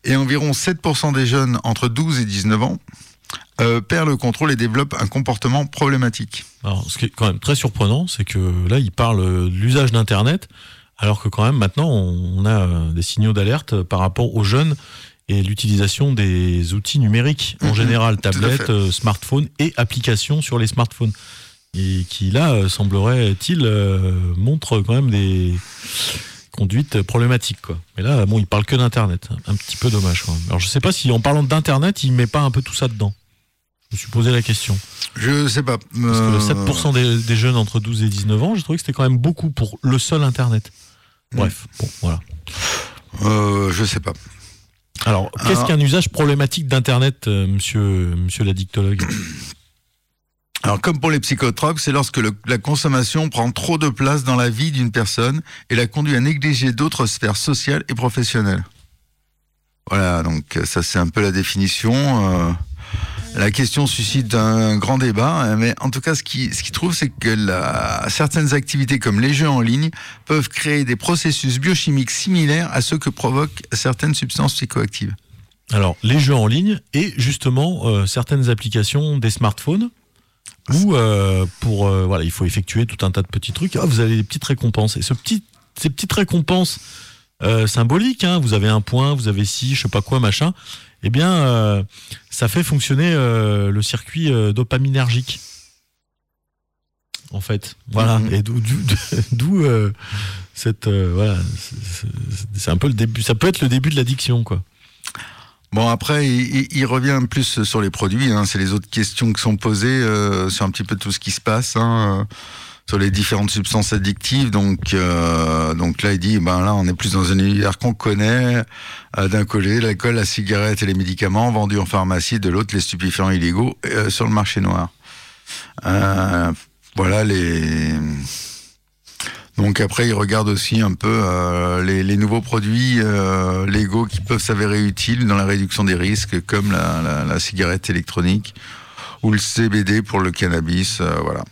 Et environ sept pour cent des jeunes entre douze et dix-neuf ans euh, perdent le contrôle et développent un comportement problématique. Alors, ce qui est quand même très surprenant, c'est que là, il parle de l'usage d'Internet, alors que quand même maintenant, on a des signaux d'alerte par rapport aux jeunes et l'utilisation des outils numériques en mmh, général, tablettes, smartphones et applications sur les smartphones. Et qui là, semblerait-il, euh, montre quand même des conduites problématiques, quoi. Mais là, bon, il parle que d'Internet. Un petit peu dommage, quand même. Alors, je sais pas si, en parlant d'Internet, il met pas un peu tout ça dedans. Je me suis posé la question. Je sais pas. Parce que sept pour cent des, des jeunes entre douze et dix-neuf ans, j'ai trouvé que c'était quand même beaucoup pour le seul Internet. Bref, bon, voilà. Euh, je sais pas. Alors, qu'est-ce Alors... qu'un usage problématique d'Internet, euh, monsieur, monsieur l'addictologue ? Alors, comme pour les psychotropes, c'est lorsque le, la consommation prend trop de place dans la vie d'une personne et la conduit à négliger d'autres sphères sociales et professionnelles. Voilà, donc ça c'est un peu la définition. Euh, la question suscite un grand débat, mais en tout cas, ce qui, ce qui trouve, c'est que la, certaines activités comme les jeux en ligne peuvent créer des processus biochimiques similaires à ceux que provoquent certaines substances psychoactives. Alors, les jeux en ligne et justement euh, certaines applications des smartphones. Où euh, pour euh, voilà, il faut effectuer tout un tas de petits trucs. Ah, vous avez des petites récompenses. Et ce petit, ces petites récompenses euh, symboliques, hein, vous avez un point, vous avez ci, je sais pas quoi, machin. Eh bien, euh, ça fait fonctionner euh, le circuit euh, dopaminergique. En fait, voilà. Mmh. Et d'où, d'où, d'où euh, cette euh, voilà, c'est, c'est un peu le début. Ça peut être le début de l'addiction, quoi. Bon, après, il, il revient plus sur les produits, hein. C'est les autres questions qui sont posées euh, sur un petit peu tout ce qui se passe, hein, euh, sur les différentes substances addictives. Donc, euh, donc là, il dit, ben là, on est plus dans un univers qu'on connaît, euh, d'un côté, l'alcool, la cigarette et les médicaments vendus en pharmacie, de l'autre, les stupéfiants illégaux euh, sur le marché noir. Euh, voilà les... Donc après, il regarde aussi un peu euh, les, les nouveaux produits euh, légaux qui peuvent s'avérer utiles dans la réduction des risques, comme la, la, la cigarette électronique ou le C B D pour le cannabis. Euh, voilà.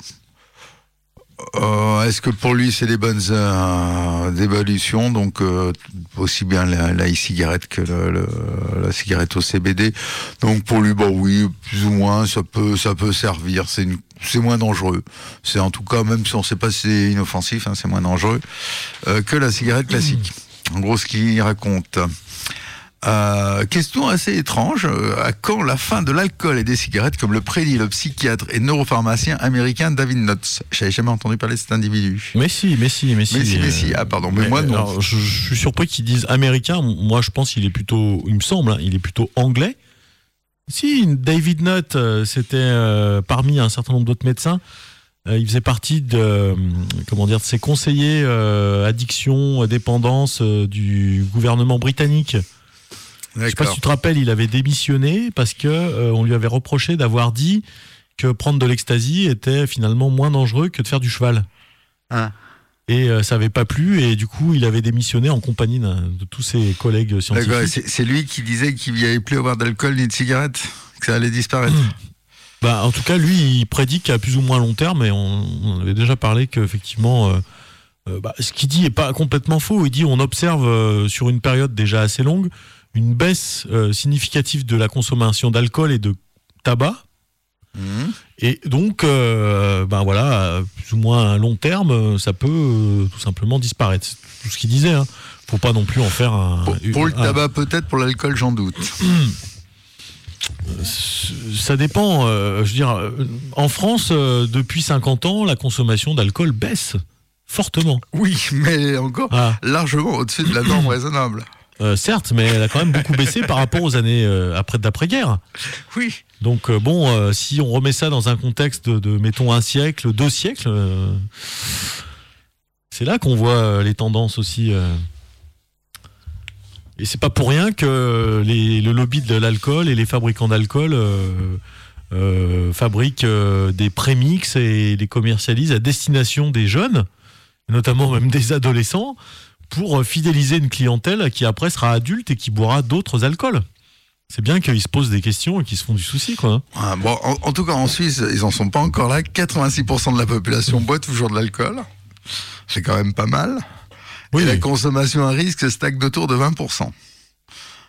Euh, est-ce que pour lui, c'est des bonnes euh, évolutions ? Donc euh, aussi bien la, la e-cigarette que le, le, la cigarette au C B D. Donc pour lui, bon oui, plus ou moins, ça peut, ça peut servir. C'est une C'est moins dangereux. C'est en tout cas, même si on ne sait pas si c'est inoffensif, hein, c'est moins dangereux euh, que la cigarette classique. Mmh. En gros, ce qu'il raconte. Euh, question assez étrange. À quand la fin de l'alcool et des cigarettes, comme le prédit le psychiatre et neuropharmacien américain David Knotts ? Je n'avais jamais entendu parler de cet individu. Mais si, mais si, mais si. Mais si, mais si. Ah pardon, mais, mais moi non. Alors, je, je suis surpris qu'ils disent américain. Moi, je pense qu'il est plutôt, il me semble, hein, il est plutôt anglais. Si, David Knott, euh, c'était euh, parmi un certain nombre d'autres médecins, euh, il faisait partie de, euh, comment dire, de ces conseillers euh, addiction, dépendance euh, du gouvernement britannique. D'accord. Je sais pas si tu te rappelles, il avait démissionné parce que euh, on lui avait reproché d'avoir dit que prendre de l'ecstasy était finalement moins dangereux que de faire du cheval. Ah. Et euh, ça n'avait pas plu, et du coup, il avait démissionné en compagnie de tous ses collègues scientifiques. D'accord, c'est, c'est lui qui disait qu'il n'y avait plus à boire d'alcool ni de cigarettes, que ça allait disparaître. Mmh. Bah, en tout cas, lui, il prédit qu'à plus ou moins long terme, et on, on avait déjà parlé qu'effectivement, euh, euh, bah, ce qu'il dit n'est pas complètement faux. Il dit on observe euh, sur une période déjà assez longue une baisse euh, significative de la consommation d'alcool et de tabac. Mmh. Et donc, euh, ben voilà, plus ou moins à long terme, ça peut euh, tout simplement disparaître. C'est tout ce qu'il disait. Hein. Faut pas non plus en faire un. Pour, pour le un, tabac, un... peut-être, pour l'alcool, j'en doute. Ça dépend. Euh, je veux dire, en France, euh, depuis cinquante ans, la consommation d'alcool baisse fortement. Oui, mais encore ah. largement au-dessus de la norme raisonnable. Euh, certes, mais elle a quand même beaucoup baissé par rapport aux années euh, après d'après-guerre. Oui. Donc euh, bon, euh, si on remet ça dans un contexte de, de mettons un siècle, deux siècles, euh, c'est là qu'on voit euh, les tendances aussi. Euh. Et c'est pas pour rien que les, le lobby de l'alcool et les fabricants d'alcool euh, euh, fabriquent euh, des prémix et les commercialisent à destination des jeunes, notamment même des adolescents, pour fidéliser une clientèle qui après sera adulte et qui boira d'autres alcools. C'est bien qu'ils se posent des questions et qu'ils se font du souci, quoi. Ah, bon, en, en tout cas, en Suisse, ils en sont pas encore là. quatre-vingt-six pour cent de la population boit toujours de l'alcool. C'est quand même pas mal. Oui, et oui. La consommation à risque stagne autour de vingt pour cent.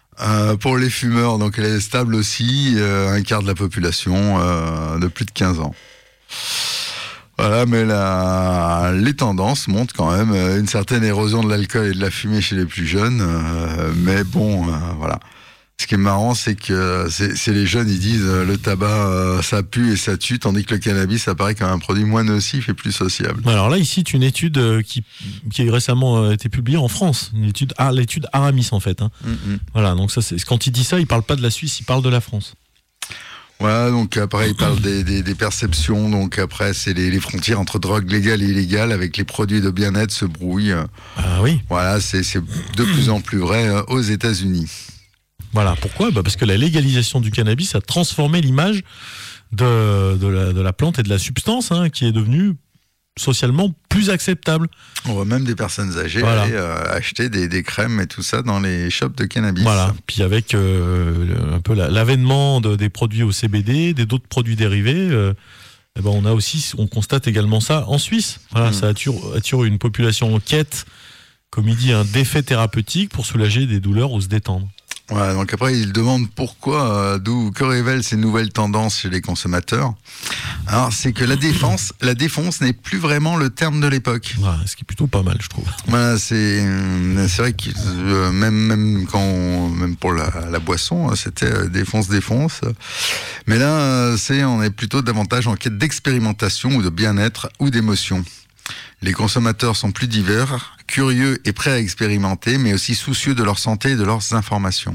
Euh, pour les fumeurs, donc elle est stable aussi, euh, un quart de la population euh, de plus de quinze ans. Voilà, mais la, les tendances montrent quand même une certaine érosion de l'alcool et de la fumée chez les plus jeunes. Euh, mais bon, euh, voilà. Ce qui est marrant, c'est que c'est, c'est les jeunes, ils disent euh, le tabac, euh, ça pue et ça tue, tandis que le cannabis, ça paraît comme un produit moins nocif et plus sociable. Alors là, il cite une étude qui, qui a récemment été publiée en France, une étude, ah, l'étude Aramis en fait. Hein. Mm-hmm. Voilà, donc ça, c'est, quand il dit ça, il parle pas de la Suisse, il parle de la France. Voilà, donc après il parle des, des, des perceptions, donc après c'est les, les frontières entre drogue légale et illégale avec les produits de bien-être se brouillent. Ah oui. Voilà, c'est, c'est de plus en plus vrai euh, aux États-Unis. Voilà, pourquoi ? Bah parce que la légalisation du cannabis a transformé l'image de, de, la, de la plante et de la substance, hein, qui est devenue socialement plus acceptable. On voit même des personnes âgées voilà. aller euh, acheter des, des crèmes et tout ça dans les shops de cannabis. Voilà, puis avec euh, un peu la, l'avènement de, des produits au C B D, des d'autres produits dérivés, euh, eh ben on a aussi, on constate également ça en Suisse. Voilà, mmh. Ça attire, attire une population en quête, comme il dit, un d'effet thérapeutique pour soulager des douleurs ou se détendre. Voilà, donc après, il demande pourquoi, euh, d'où, que révèlent ces nouvelles tendances chez les consommateurs. Alors, c'est que la défense, la défonce n'est plus vraiment le terme de l'époque. Ouais, ce qui est plutôt pas mal, je trouve. Voilà, c'est, c'est vrai que euh, même, même quand, on, même pour la, la boisson, c'était euh, défonce, défonce. Mais là, euh, c'est, on est plutôt davantage en quête d'expérimentation ou de bien-être ou d'émotion. Les consommateurs sont plus divers, curieux et prêts à expérimenter, mais aussi soucieux de leur santé et de leurs informations.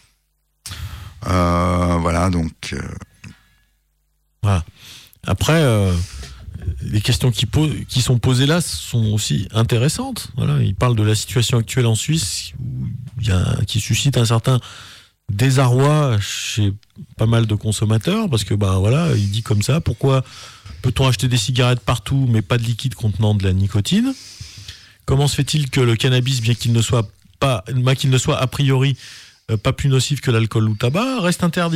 Euh, voilà, donc... Euh... Voilà. Après, euh, les questions qui, pose, qui sont posées là sont aussi intéressantes. Voilà, il parle de la situation actuelle en Suisse, où il y a, qui suscite un certain désarroi chez pas mal de consommateurs, parce que, bah, voilà, il dit comme ça, pourquoi... peut-on acheter des cigarettes partout, mais pas de liquide contenant de la nicotine ? Comment se fait-il que le cannabis, bien qu'il ne soit pas, bien qu'il ne soit a priori euh, pas plus nocif que l'alcool ou le tabac, reste interdit ?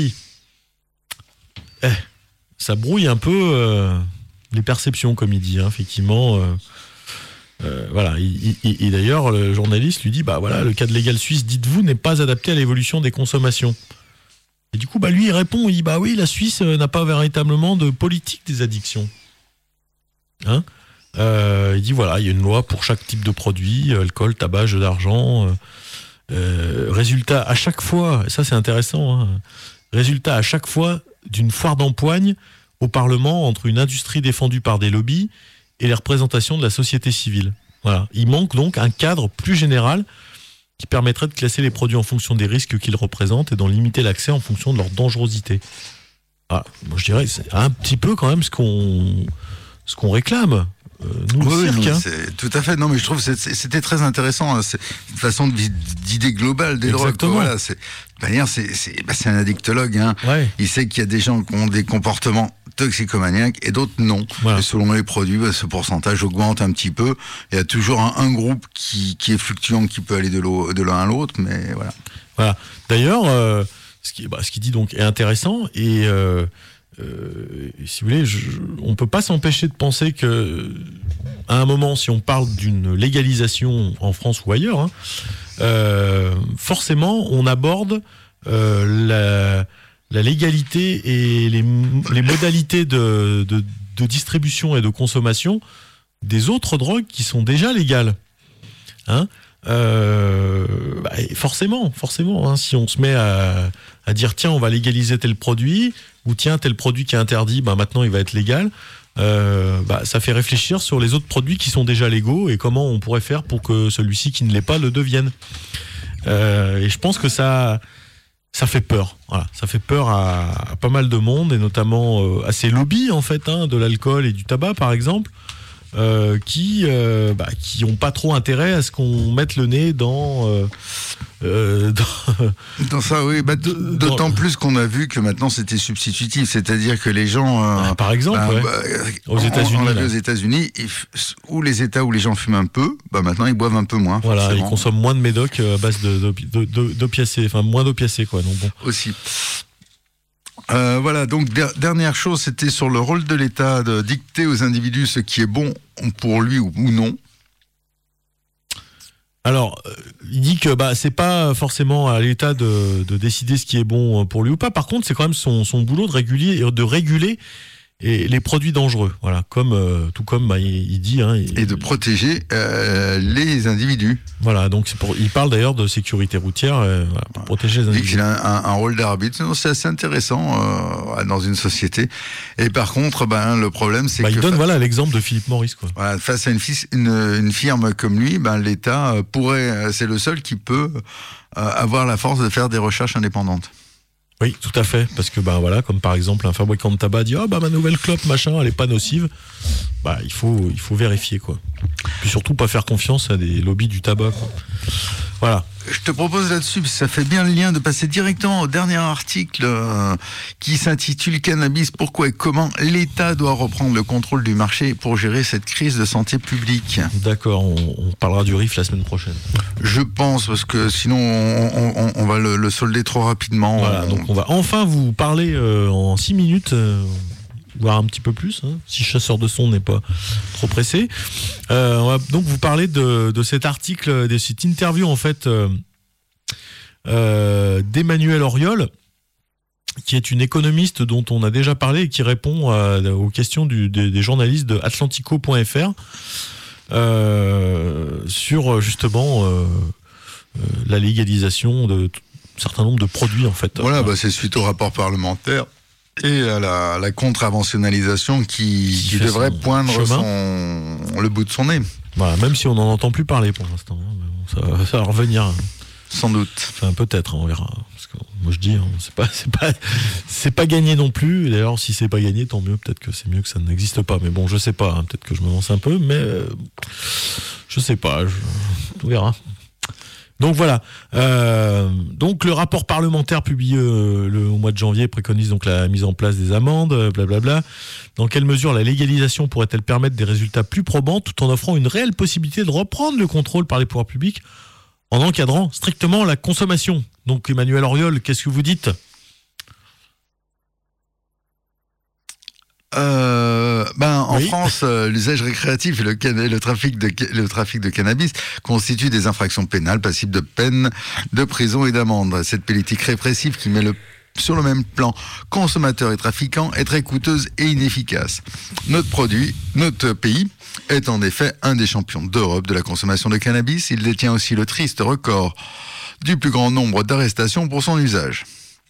Eh, ça brouille un peu euh, les perceptions, comme il dit, hein, effectivement. Euh, euh, voilà. Et, et, et d'ailleurs, le journaliste lui dit, bah voilà, le cadre légal suisse, dites-vous, n'est pas adapté à l'évolution des consommations. Et du coup, bah lui, il répond, il dit, bah oui, la Suisse euh, n'a pas véritablement de politique des addictions. Hein euh, il dit, voilà, il y a une loi pour chaque type de produit, alcool, tabac, jeu d'argent. Euh, euh, résultat, à chaque fois, ça c'est intéressant, hein, résultat à chaque fois d'une foire d'empoigne au Parlement entre une industrie défendue par des lobbies et les représentations de la société civile. Voilà. Il manque donc un cadre plus général qui permettrait de classer les produits en fonction des risques qu'ils représentent et d'en limiter l'accès en fonction de leur dangerosité. Ah, moi je dirais c'est un petit peu quand même ce qu'on, ce qu'on réclame. Euh, nous, oui, le cirque, non, hein. C'est, tout à fait. Non, mais je trouve que c'est, c'était très intéressant. Hein. C'est une façon de, d'idée globale des drogues. Voilà, c'est, de manière, c'est, c'est, bah, c'est un addictologue. Hein. Ouais. Il sait qu'il y a des gens qui ont des comportements toxicomaniaques et d'autres non. Voilà. Et selon les produits, bah, ce pourcentage augmente un petit peu. Il y a toujours un, un groupe qui, qui est fluctuant, qui peut aller de, l'eau, de l'un à l'autre, mais voilà. Voilà. D'ailleurs, euh, ce qui, bah, ce qui dit donc est intéressant et euh, euh, si vous voulez, je, on ne peut pas s'empêcher de penser que, à un moment, si on parle d'une légalisation en France ou ailleurs, hein, euh, forcément, on aborde euh, la, la légalité et les, les modalités de, de, de distribution et de consommation des autres drogues qui sont déjà légales. Hein ? Euh, bah, forcément, forcément, hein, si on se met à, à dire tiens, on va légaliser tel produit, ou tiens, tel produit qui est interdit, bah, maintenant il va être légal, euh, bah, ça fait réfléchir sur les autres produits qui sont déjà légaux et comment on pourrait faire pour que celui-ci qui ne l'est pas le devienne. Euh, et je pense que ça, ça fait peur. Voilà, ça fait peur à, à pas mal de monde et notamment euh, à ces lobbies en fait, hein, de l'alcool et du tabac par exemple. Euh, qui euh, bah, qui ont pas trop intérêt à ce qu'on mette le nez dans euh, euh, dans, dans ça oui bah, d'autant dans... plus qu'on a vu que maintenant c'était substitutif, c'est-à-dire que les gens euh, ah, par exemple bah, ouais. bah, aux États-Unis, on l'a vu aux États-Unis où les États où les gens fument un peu, bah maintenant ils boivent un peu moins. Voilà, forcément. Ils consomment moins de médoc à base de, de, de, de, d'opiacés, enfin moins d'opiacés quoi. Donc bon. Aussi. Euh, voilà, donc der- dernière chose, c'était sur le rôle de l'État de dicter aux individus ce qui est bon pour lui ou, ou non. Alors, euh, il dit que bah, c'est pas forcément à l'État de, de décider ce qui est bon pour lui ou pas. Par contre, c'est quand même son, son boulot de réguler, de réguler et les produits dangereux. Voilà, comme euh, tout comme bah, il, il dit. Hein, il, et de protéger euh, les individus. Voilà, donc c'est pour, il parle d'ailleurs de sécurité routière euh, voilà, pour protéger les individus. Il a un, un, un rôle d'arbitre. C'est assez intéressant euh, dans une société. Et par contre, ben le problème, c'est bah, que il donne face, voilà l'exemple de Philippe Morris, quoi. Voilà, face à une, une, une firme comme lui, ben l'État pourrait, c'est le seul qui peut euh, avoir la force de faire des recherches indépendantes. Oui, tout à fait, parce que bah voilà, comme par exemple un fabricant de tabac dit ah oh, bah ma nouvelle clope machin, elle est pas nocive. Bah il faut il faut vérifier quoi. Puis surtout pas faire confiance à des lobbies du tabac, quoi. Voilà. Je te propose là-dessus, parce que ça fait bien le lien, de passer directement au dernier article euh, qui s'intitule Cannabis, pourquoi et comment l'État doit reprendre le contrôle du marché pour gérer cette crise de santé publique. D'accord, on, on parlera du R I F la semaine prochaine. Je pense, parce que sinon on, on, on va le, le solder trop rapidement. Voilà, donc on va enfin vous parler euh, en six minutes, euh, voire un petit peu plus, hein, si Chasseur de son n'est pas trop pressé. Euh, on va donc vous parler de, de cet article, de cette interview en fait euh, euh, d'Emmanuelle Auriol, qui est une économiste dont on a déjà parlé et qui répond à, aux questions du, des, des journalistes de Atlantico point F R euh, sur justement euh, euh, la légalisation de un certain nombre de produits en fait. Voilà, bah, c'est suite au rapport parlementaire et à la, la contraventionnalisation qui, qui, qui devrait poindre son, le bout de son nez. Voilà, même si on n'en entend plus parler pour l'instant. Hein, bon, ça, ça va revenir. Sans doute. Enfin, peut-être, on verra. Parce que moi je dis, hein, c'est pas, c'est pas, c'est pas gagné non plus. Et d'ailleurs, si c'est pas gagné, tant mieux. Peut-être que c'est mieux que ça n'existe pas. Mais bon, je sais pas. Hein, peut-être que je me lance un peu, mais euh, je sais pas. Je, on verra. Donc voilà. Euh, donc le rapport parlementaire publié euh, le, au mois de janvier préconise donc la mise en place des amendes, blablabla. Bla bla. Dans quelle mesure la légalisation pourrait-elle permettre des résultats plus probants, tout en offrant une réelle possibilité de reprendre le contrôle par les pouvoirs publics, en encadrant strictement la consommation. Donc Emmanuelle Auriol, qu'est-ce que vous dites ? Euh, ben, en oui. France, euh, l'usage récréatif et le, le, trafic de, le trafic de cannabis constituent des infractions pénales passibles de peine de prison et d'amende. Cette politique répressive qui met le, sur le même plan consommateurs et trafiquants est très coûteuse et inefficace. Notre produit, notre pays, est en effet un des champions d'Europe de la consommation de cannabis. Il détient aussi le triste record du plus grand nombre d'arrestations pour son usage.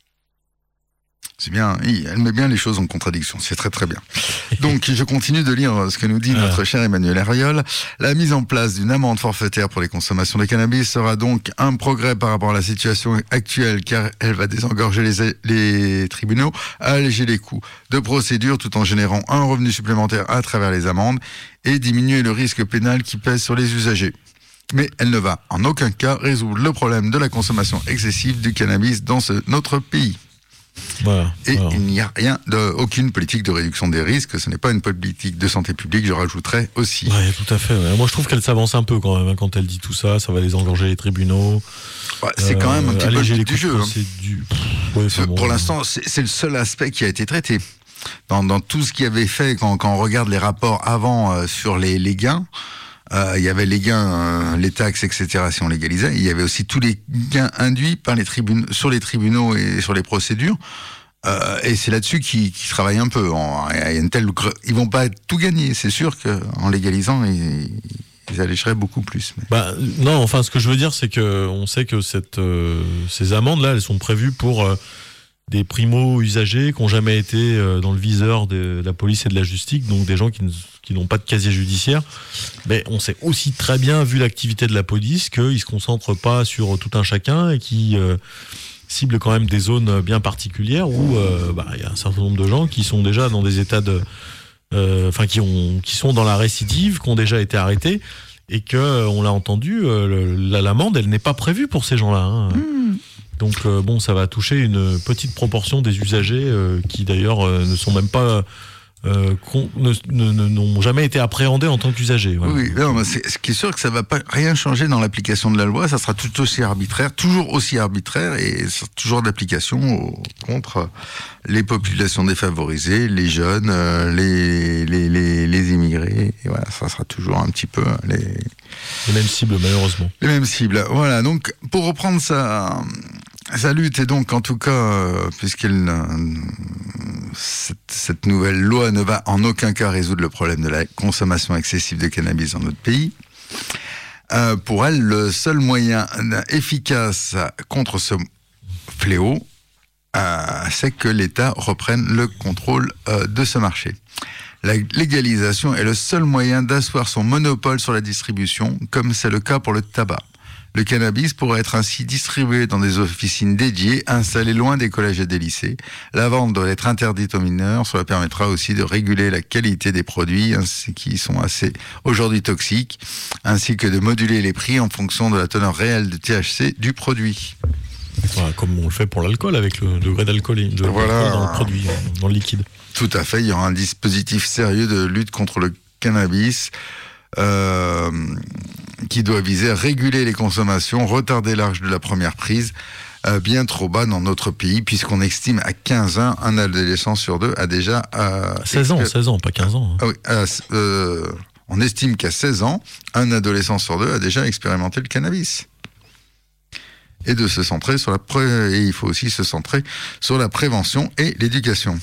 C'est bien, elle met bien les choses en contradiction, c'est très très bien. Donc je continue de lire ce que nous dit notre cher Emmanuelle Auriol. La mise en place d'une amende forfaitaire pour les consommations de cannabis sera donc un progrès par rapport à la situation actuelle, car elle va désengorger les, les tribunaux, alléger les coûts de procédure tout en générant un revenu supplémentaire à travers les amendes et diminuer le risque pénal qui pèse sur les usagers. Mais elle ne va en aucun cas résoudre le problème de la consommation excessive du cannabis dans ce, notre pays. Voilà, et voilà. Il n'y a rien de, aucune politique de réduction des risques, ce n'est pas une politique de santé publique, je rajouterais aussi. Oui, tout à fait. Ouais. Moi, je trouve qu'elle s'avance un peu quand même, hein, quand elle dit tout ça, ça va désengorger les tribunaux. Ouais, c'est euh, quand même un petit peu le but du jeu. Hein. Du... Ouais, ce, bon, pour ouais. l'instant, c'est, c'est le seul aspect qui a été traité. Dans, dans tout ce qui avait fait, quand, quand on regarde les rapports avant euh, sur les, les gains, il euh, y avait les gains, euh, les taxes, et cetera si on légalisait. Il y avait aussi tous les gains induits par les tribunaux, sur les tribunaux et sur les procédures. Euh, et c'est là-dessus qu'ils, qu'ils travaillent un peu. Il y a une telle, ils vont pas tout gagner. C'est sûr qu'en légalisant, ils, ils allégeraient beaucoup plus. Mais... Bah, non, enfin, ce que je veux dire, c'est que on sait que cette, euh, ces amendes-là, elles sont prévues pour euh, des primo-usagers qui n'ont jamais été euh, dans le viseur de la police et de la justice, donc des gens qui ne qui n'ont pas de casier judiciaire. Mais on sait aussi très bien, vu l'activité de la police, qu'ils ne se concentrent pas sur tout un chacun et qui euh, ciblent quand même des zones bien particulières où euh, bah, y a un certain nombre de gens qui sont déjà dans des états de... Enfin, euh, qui, ont, qui sont dans la récidive, qui ont déjà été arrêtés, et que, on l'a entendu, euh, le, la, l'amende, elle n'est pas prévue pour ces gens-là. Hein. Mmh. Donc, euh, bon, ça va toucher une petite proportion des usagers euh, qui, d'ailleurs, euh, ne sont même pas... Euh, ne, ne, ne, n'ont jamais été appréhendés en tant qu'usagers. Voilà. Oui, non, mais c'est, ce qui est sûr que ça ne va pas rien changer dans l'application de la loi, ça sera tout aussi arbitraire, toujours aussi arbitraire et toujours d'application au, contre les populations défavorisées, les jeunes, les, les, les, les immigrés. Et voilà, ça sera toujours un petit peu les, Les mêmes cibles, malheureusement. Les mêmes cibles. Voilà, donc pour reprendre sa, sa lutte, et donc en tout cas, euh, puisqu'elle euh, cette, cette nouvelle loi ne va en aucun cas résoudre le problème de la consommation excessive de cannabis dans notre pays, euh, pour elle, le seul moyen efficace contre ce fléau, euh, c'est que l'État reprenne le contrôle euh, de ce marché. La légalisation est le seul moyen d'asseoir son monopole sur la distribution, comme c'est le cas pour le tabac. Le cannabis pourrait être ainsi distribué dans des officines dédiées, installées loin des collèges et des lycées. La vente doit être interdite aux mineurs. Cela permettra aussi de réguler la qualité des produits, ainsi qui sont assez aujourd'hui toxiques, ainsi que de moduler les prix en fonction de la teneur réelle de T H C du produit. Voilà, comme on le fait pour l'alcool, avec le degré d'alcool de voilà. dans le produit, dans le liquide. Tout à fait, il y aura un dispositif sérieux de lutte contre le cannabis euh, qui doit viser à réguler les consommations, retarder l'âge de la première prise, euh, bien trop bas dans notre pays, puisqu'on estime à quinze ans, un adolescent sur deux a déjà... Euh, seize ans, seize ans, pas quinze ans. Hein. Ah oui, euh, euh, on estime qu'à seize ans, un adolescent sur deux a déjà expérimenté le cannabis. Et de se centrer sur la pré... et il faut aussi se centrer sur la prévention et l'éducation.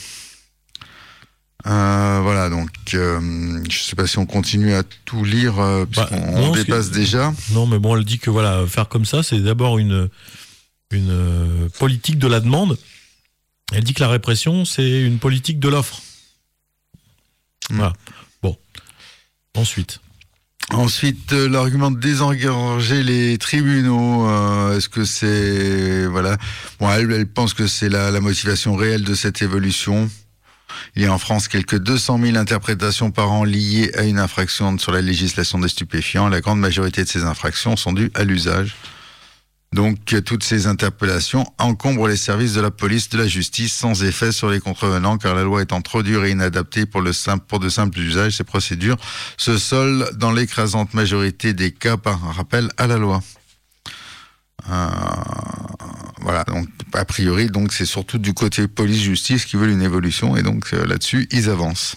Euh, voilà, donc euh, je ne sais pas si on continue à tout lire euh, puisqu'on bah, non, on dépasse que... déjà. Non, mais bon, elle dit que voilà, faire comme ça, c'est d'abord une une euh, politique de la demande. Elle dit que la répression, c'est une politique de l'offre. Mmh. Voilà. Bon. Ensuite. Ensuite, euh, l'argument de désengorger les tribunaux, euh, est-ce que c'est voilà, bon, elle, elle pense que c'est la, la motivation réelle de cette évolution. Il y a en France quelques deux cent mille interprétations par an liées à une infraction sur la législation des stupéfiants. La grande majorité de ces infractions sont dues à l'usage. Donc, toutes ces interpellations encombrent les services de la police, de la justice, sans effet sur les contrevenants, car la loi étant trop dure et inadaptée pour, le simple, pour de simples usages, ces procédures se soldent dans l'écrasante majorité des cas par un rappel à la loi. Euh, voilà, donc a priori, donc c'est surtout du côté police-justice qui veulent une évolution, et donc euh, là-dessus, ils avancent.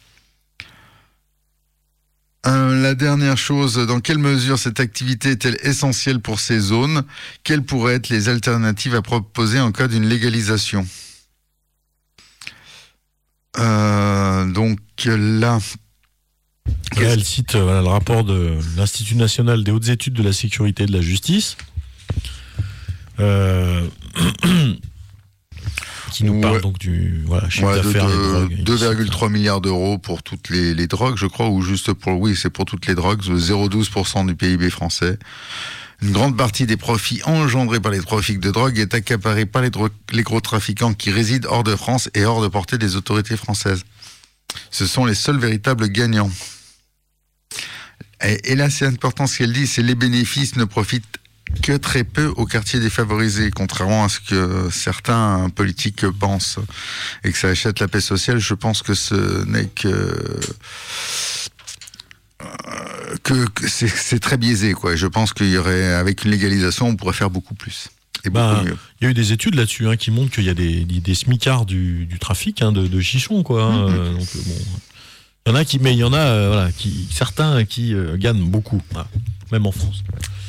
Euh, la dernière chose, dans quelle mesure cette activité est-elle essentielle pour ces zones ? Quelles pourraient être les alternatives à proposer en cas d'une légalisation ? euh, Donc là... Et elle cite euh, voilà, le rapport de l'Institut national des hautes études de la sécurité et de la justice, euh... qui nous parle ouais. donc du voilà, chiffre ouais, d'affaires de, des drogues. deux virgule trois milliards d'euros pour toutes les, les drogues, je crois, ou juste pour... Oui, c'est pour toutes les drogues, zéro virgule douze pour cent du P I B français. Une grande partie des profits engendrés par les trafics de drogue est accaparée par les, dro- les gros trafiquants qui résident hors de France et hors de portée des autorités françaises. Ce sont les seuls véritables gagnants. Et, et là, c'est important ce qu'elle dit, c'est les bénéfices ne profitent que très peu aux quartiers défavorisés, contrairement à ce que certains politiques pensent, et que ça achète la paix sociale. Je pense que ce n'est que euh, que, que c'est, c'est très biaisé, quoi. Je pense qu'il y aurait, avec une légalisation, on pourrait faire beaucoup plus et bah, beaucoup mieux. Il y a eu des études là-dessus hein, qui montrent qu'il y a des, des smicards du, du trafic hein, de, de chichons, quoi. Mm-hmm. Euh, donc bon, il y en a qui, mais il y en a, euh, voilà, qui certains qui euh, gagnent beaucoup, voilà, même en France.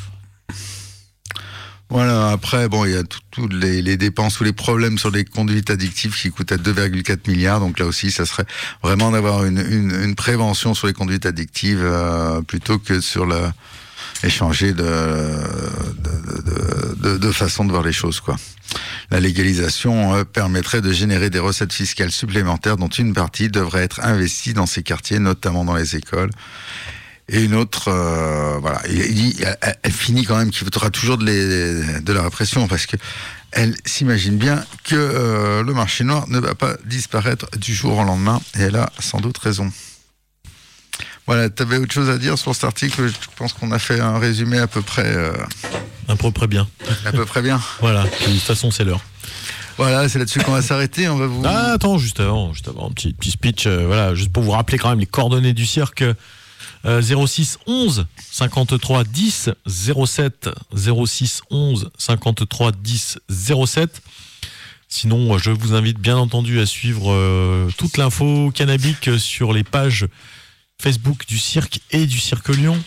Voilà, après, bon, il y a toutes les, les dépenses ou les problèmes sur les conduites addictives qui coûtent à deux virgule quatre milliards. Donc là aussi, ça serait vraiment d'avoir une, une, une prévention sur les conduites addictives euh, plutôt que sur la échanger de, de, de, de, de façon de voir les choses, quoi. La légalisation euh, permettrait de générer des recettes fiscales supplémentaires dont une partie devrait être investie dans ces quartiers, notamment dans les écoles. Et une autre, euh, voilà, il, il, elle, elle finit quand même qu'il faudra toujours de, les, de la répression parce que elle s'imagine bien que euh, le marché noir ne va pas disparaître du jour au lendemain et elle a sans doute raison. Voilà, tu avais autre chose à dire sur cet article ? Je pense qu'on a fait un résumé à peu près... Euh, à peu près bien. À peu près bien. Voilà, de toute façon c'est l'heure. Voilà, c'est là-dessus qu'on va s'arrêter. On va vous... Ah, attends, juste avant, juste avant, un petit, petit speech, euh, voilà, juste pour vous rappeler quand même les coordonnées du cirque. Euh, zéro six onze cinquante-trois dix zéro sept zéro six onze cinquante-trois dix zéro sept. Sinon, je vous invite bien entendu à suivre euh, toute l'info cannabique sur les pages Facebook du cirque et du Cirque Lyon.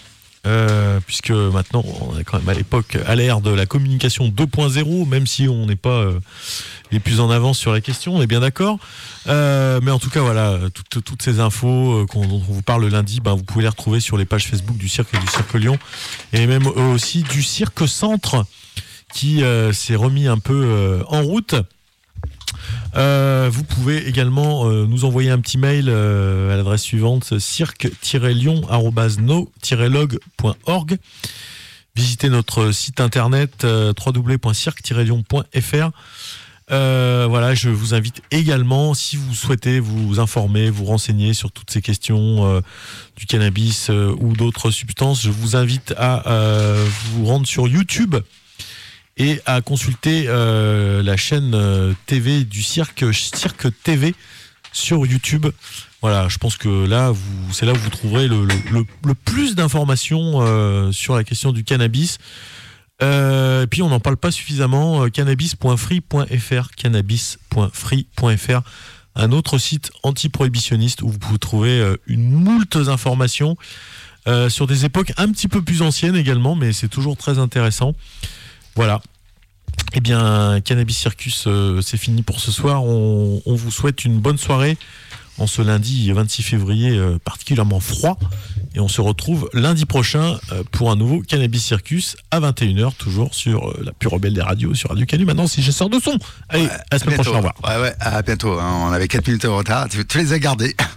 Euh, puisque maintenant on est quand même à l'époque, à l'ère de la communication deux point zéro, même si on n'est pas euh, les plus en avance sur la question, on est bien d'accord. Euh, mais en tout cas, voilà, toutes, toutes ces infos euh, qu'on, dont on vous parle le lundi, ben, vous pouvez les retrouver sur les pages Facebook du Cirque et du Cirque Lyon, et même euh, aussi du Cirque Centre, qui euh, s'est remis un peu euh, en route. Euh, vous pouvez également euh, nous envoyer un petit mail euh, à l'adresse suivante, cirque tiret lyon arobase no tiret log point org. Visitez notre site internet euh, w w w point cirque tiret lyon point f r. Euh, voilà, je vous invite également, si vous souhaitez vous informer, vous renseigner sur toutes ces questions euh, du cannabis euh, ou d'autres substances, je vous invite à euh, vous rendre sur YouTube et à consulter euh, la chaîne euh, T V du cirque, Cirque T V sur YouTube. Voilà, je pense que là, vous, c'est là où vous trouverez le, le, le, le plus d'informations euh, sur la question du cannabis. Euh, et puis on n'en parle pas suffisamment, euh, cannabis point free point f r, cannabis point free point f r, un autre site anti-prohibitionniste où vous pouvez trouver euh, une moult informations euh, sur des époques un petit peu plus anciennes également, mais c'est toujours très intéressant. Voilà. Eh bien, Cannabis Circus, euh, c'est fini pour ce soir. On, on vous souhaite une bonne soirée en ce lundi vingt-six février euh, particulièrement froid. Et on se retrouve lundi prochain euh, pour un nouveau Cannabis Circus à vingt et une heures, toujours sur euh, la plus rebelle des radios, sur Radio Canu. Maintenant, c'est chasseur de son. Allez, ouais, à la semaine prochaine. Au revoir. Ouais, ouais, à bientôt. Hein. On avait quatre minutes de retard. Tu, tu les as gardés.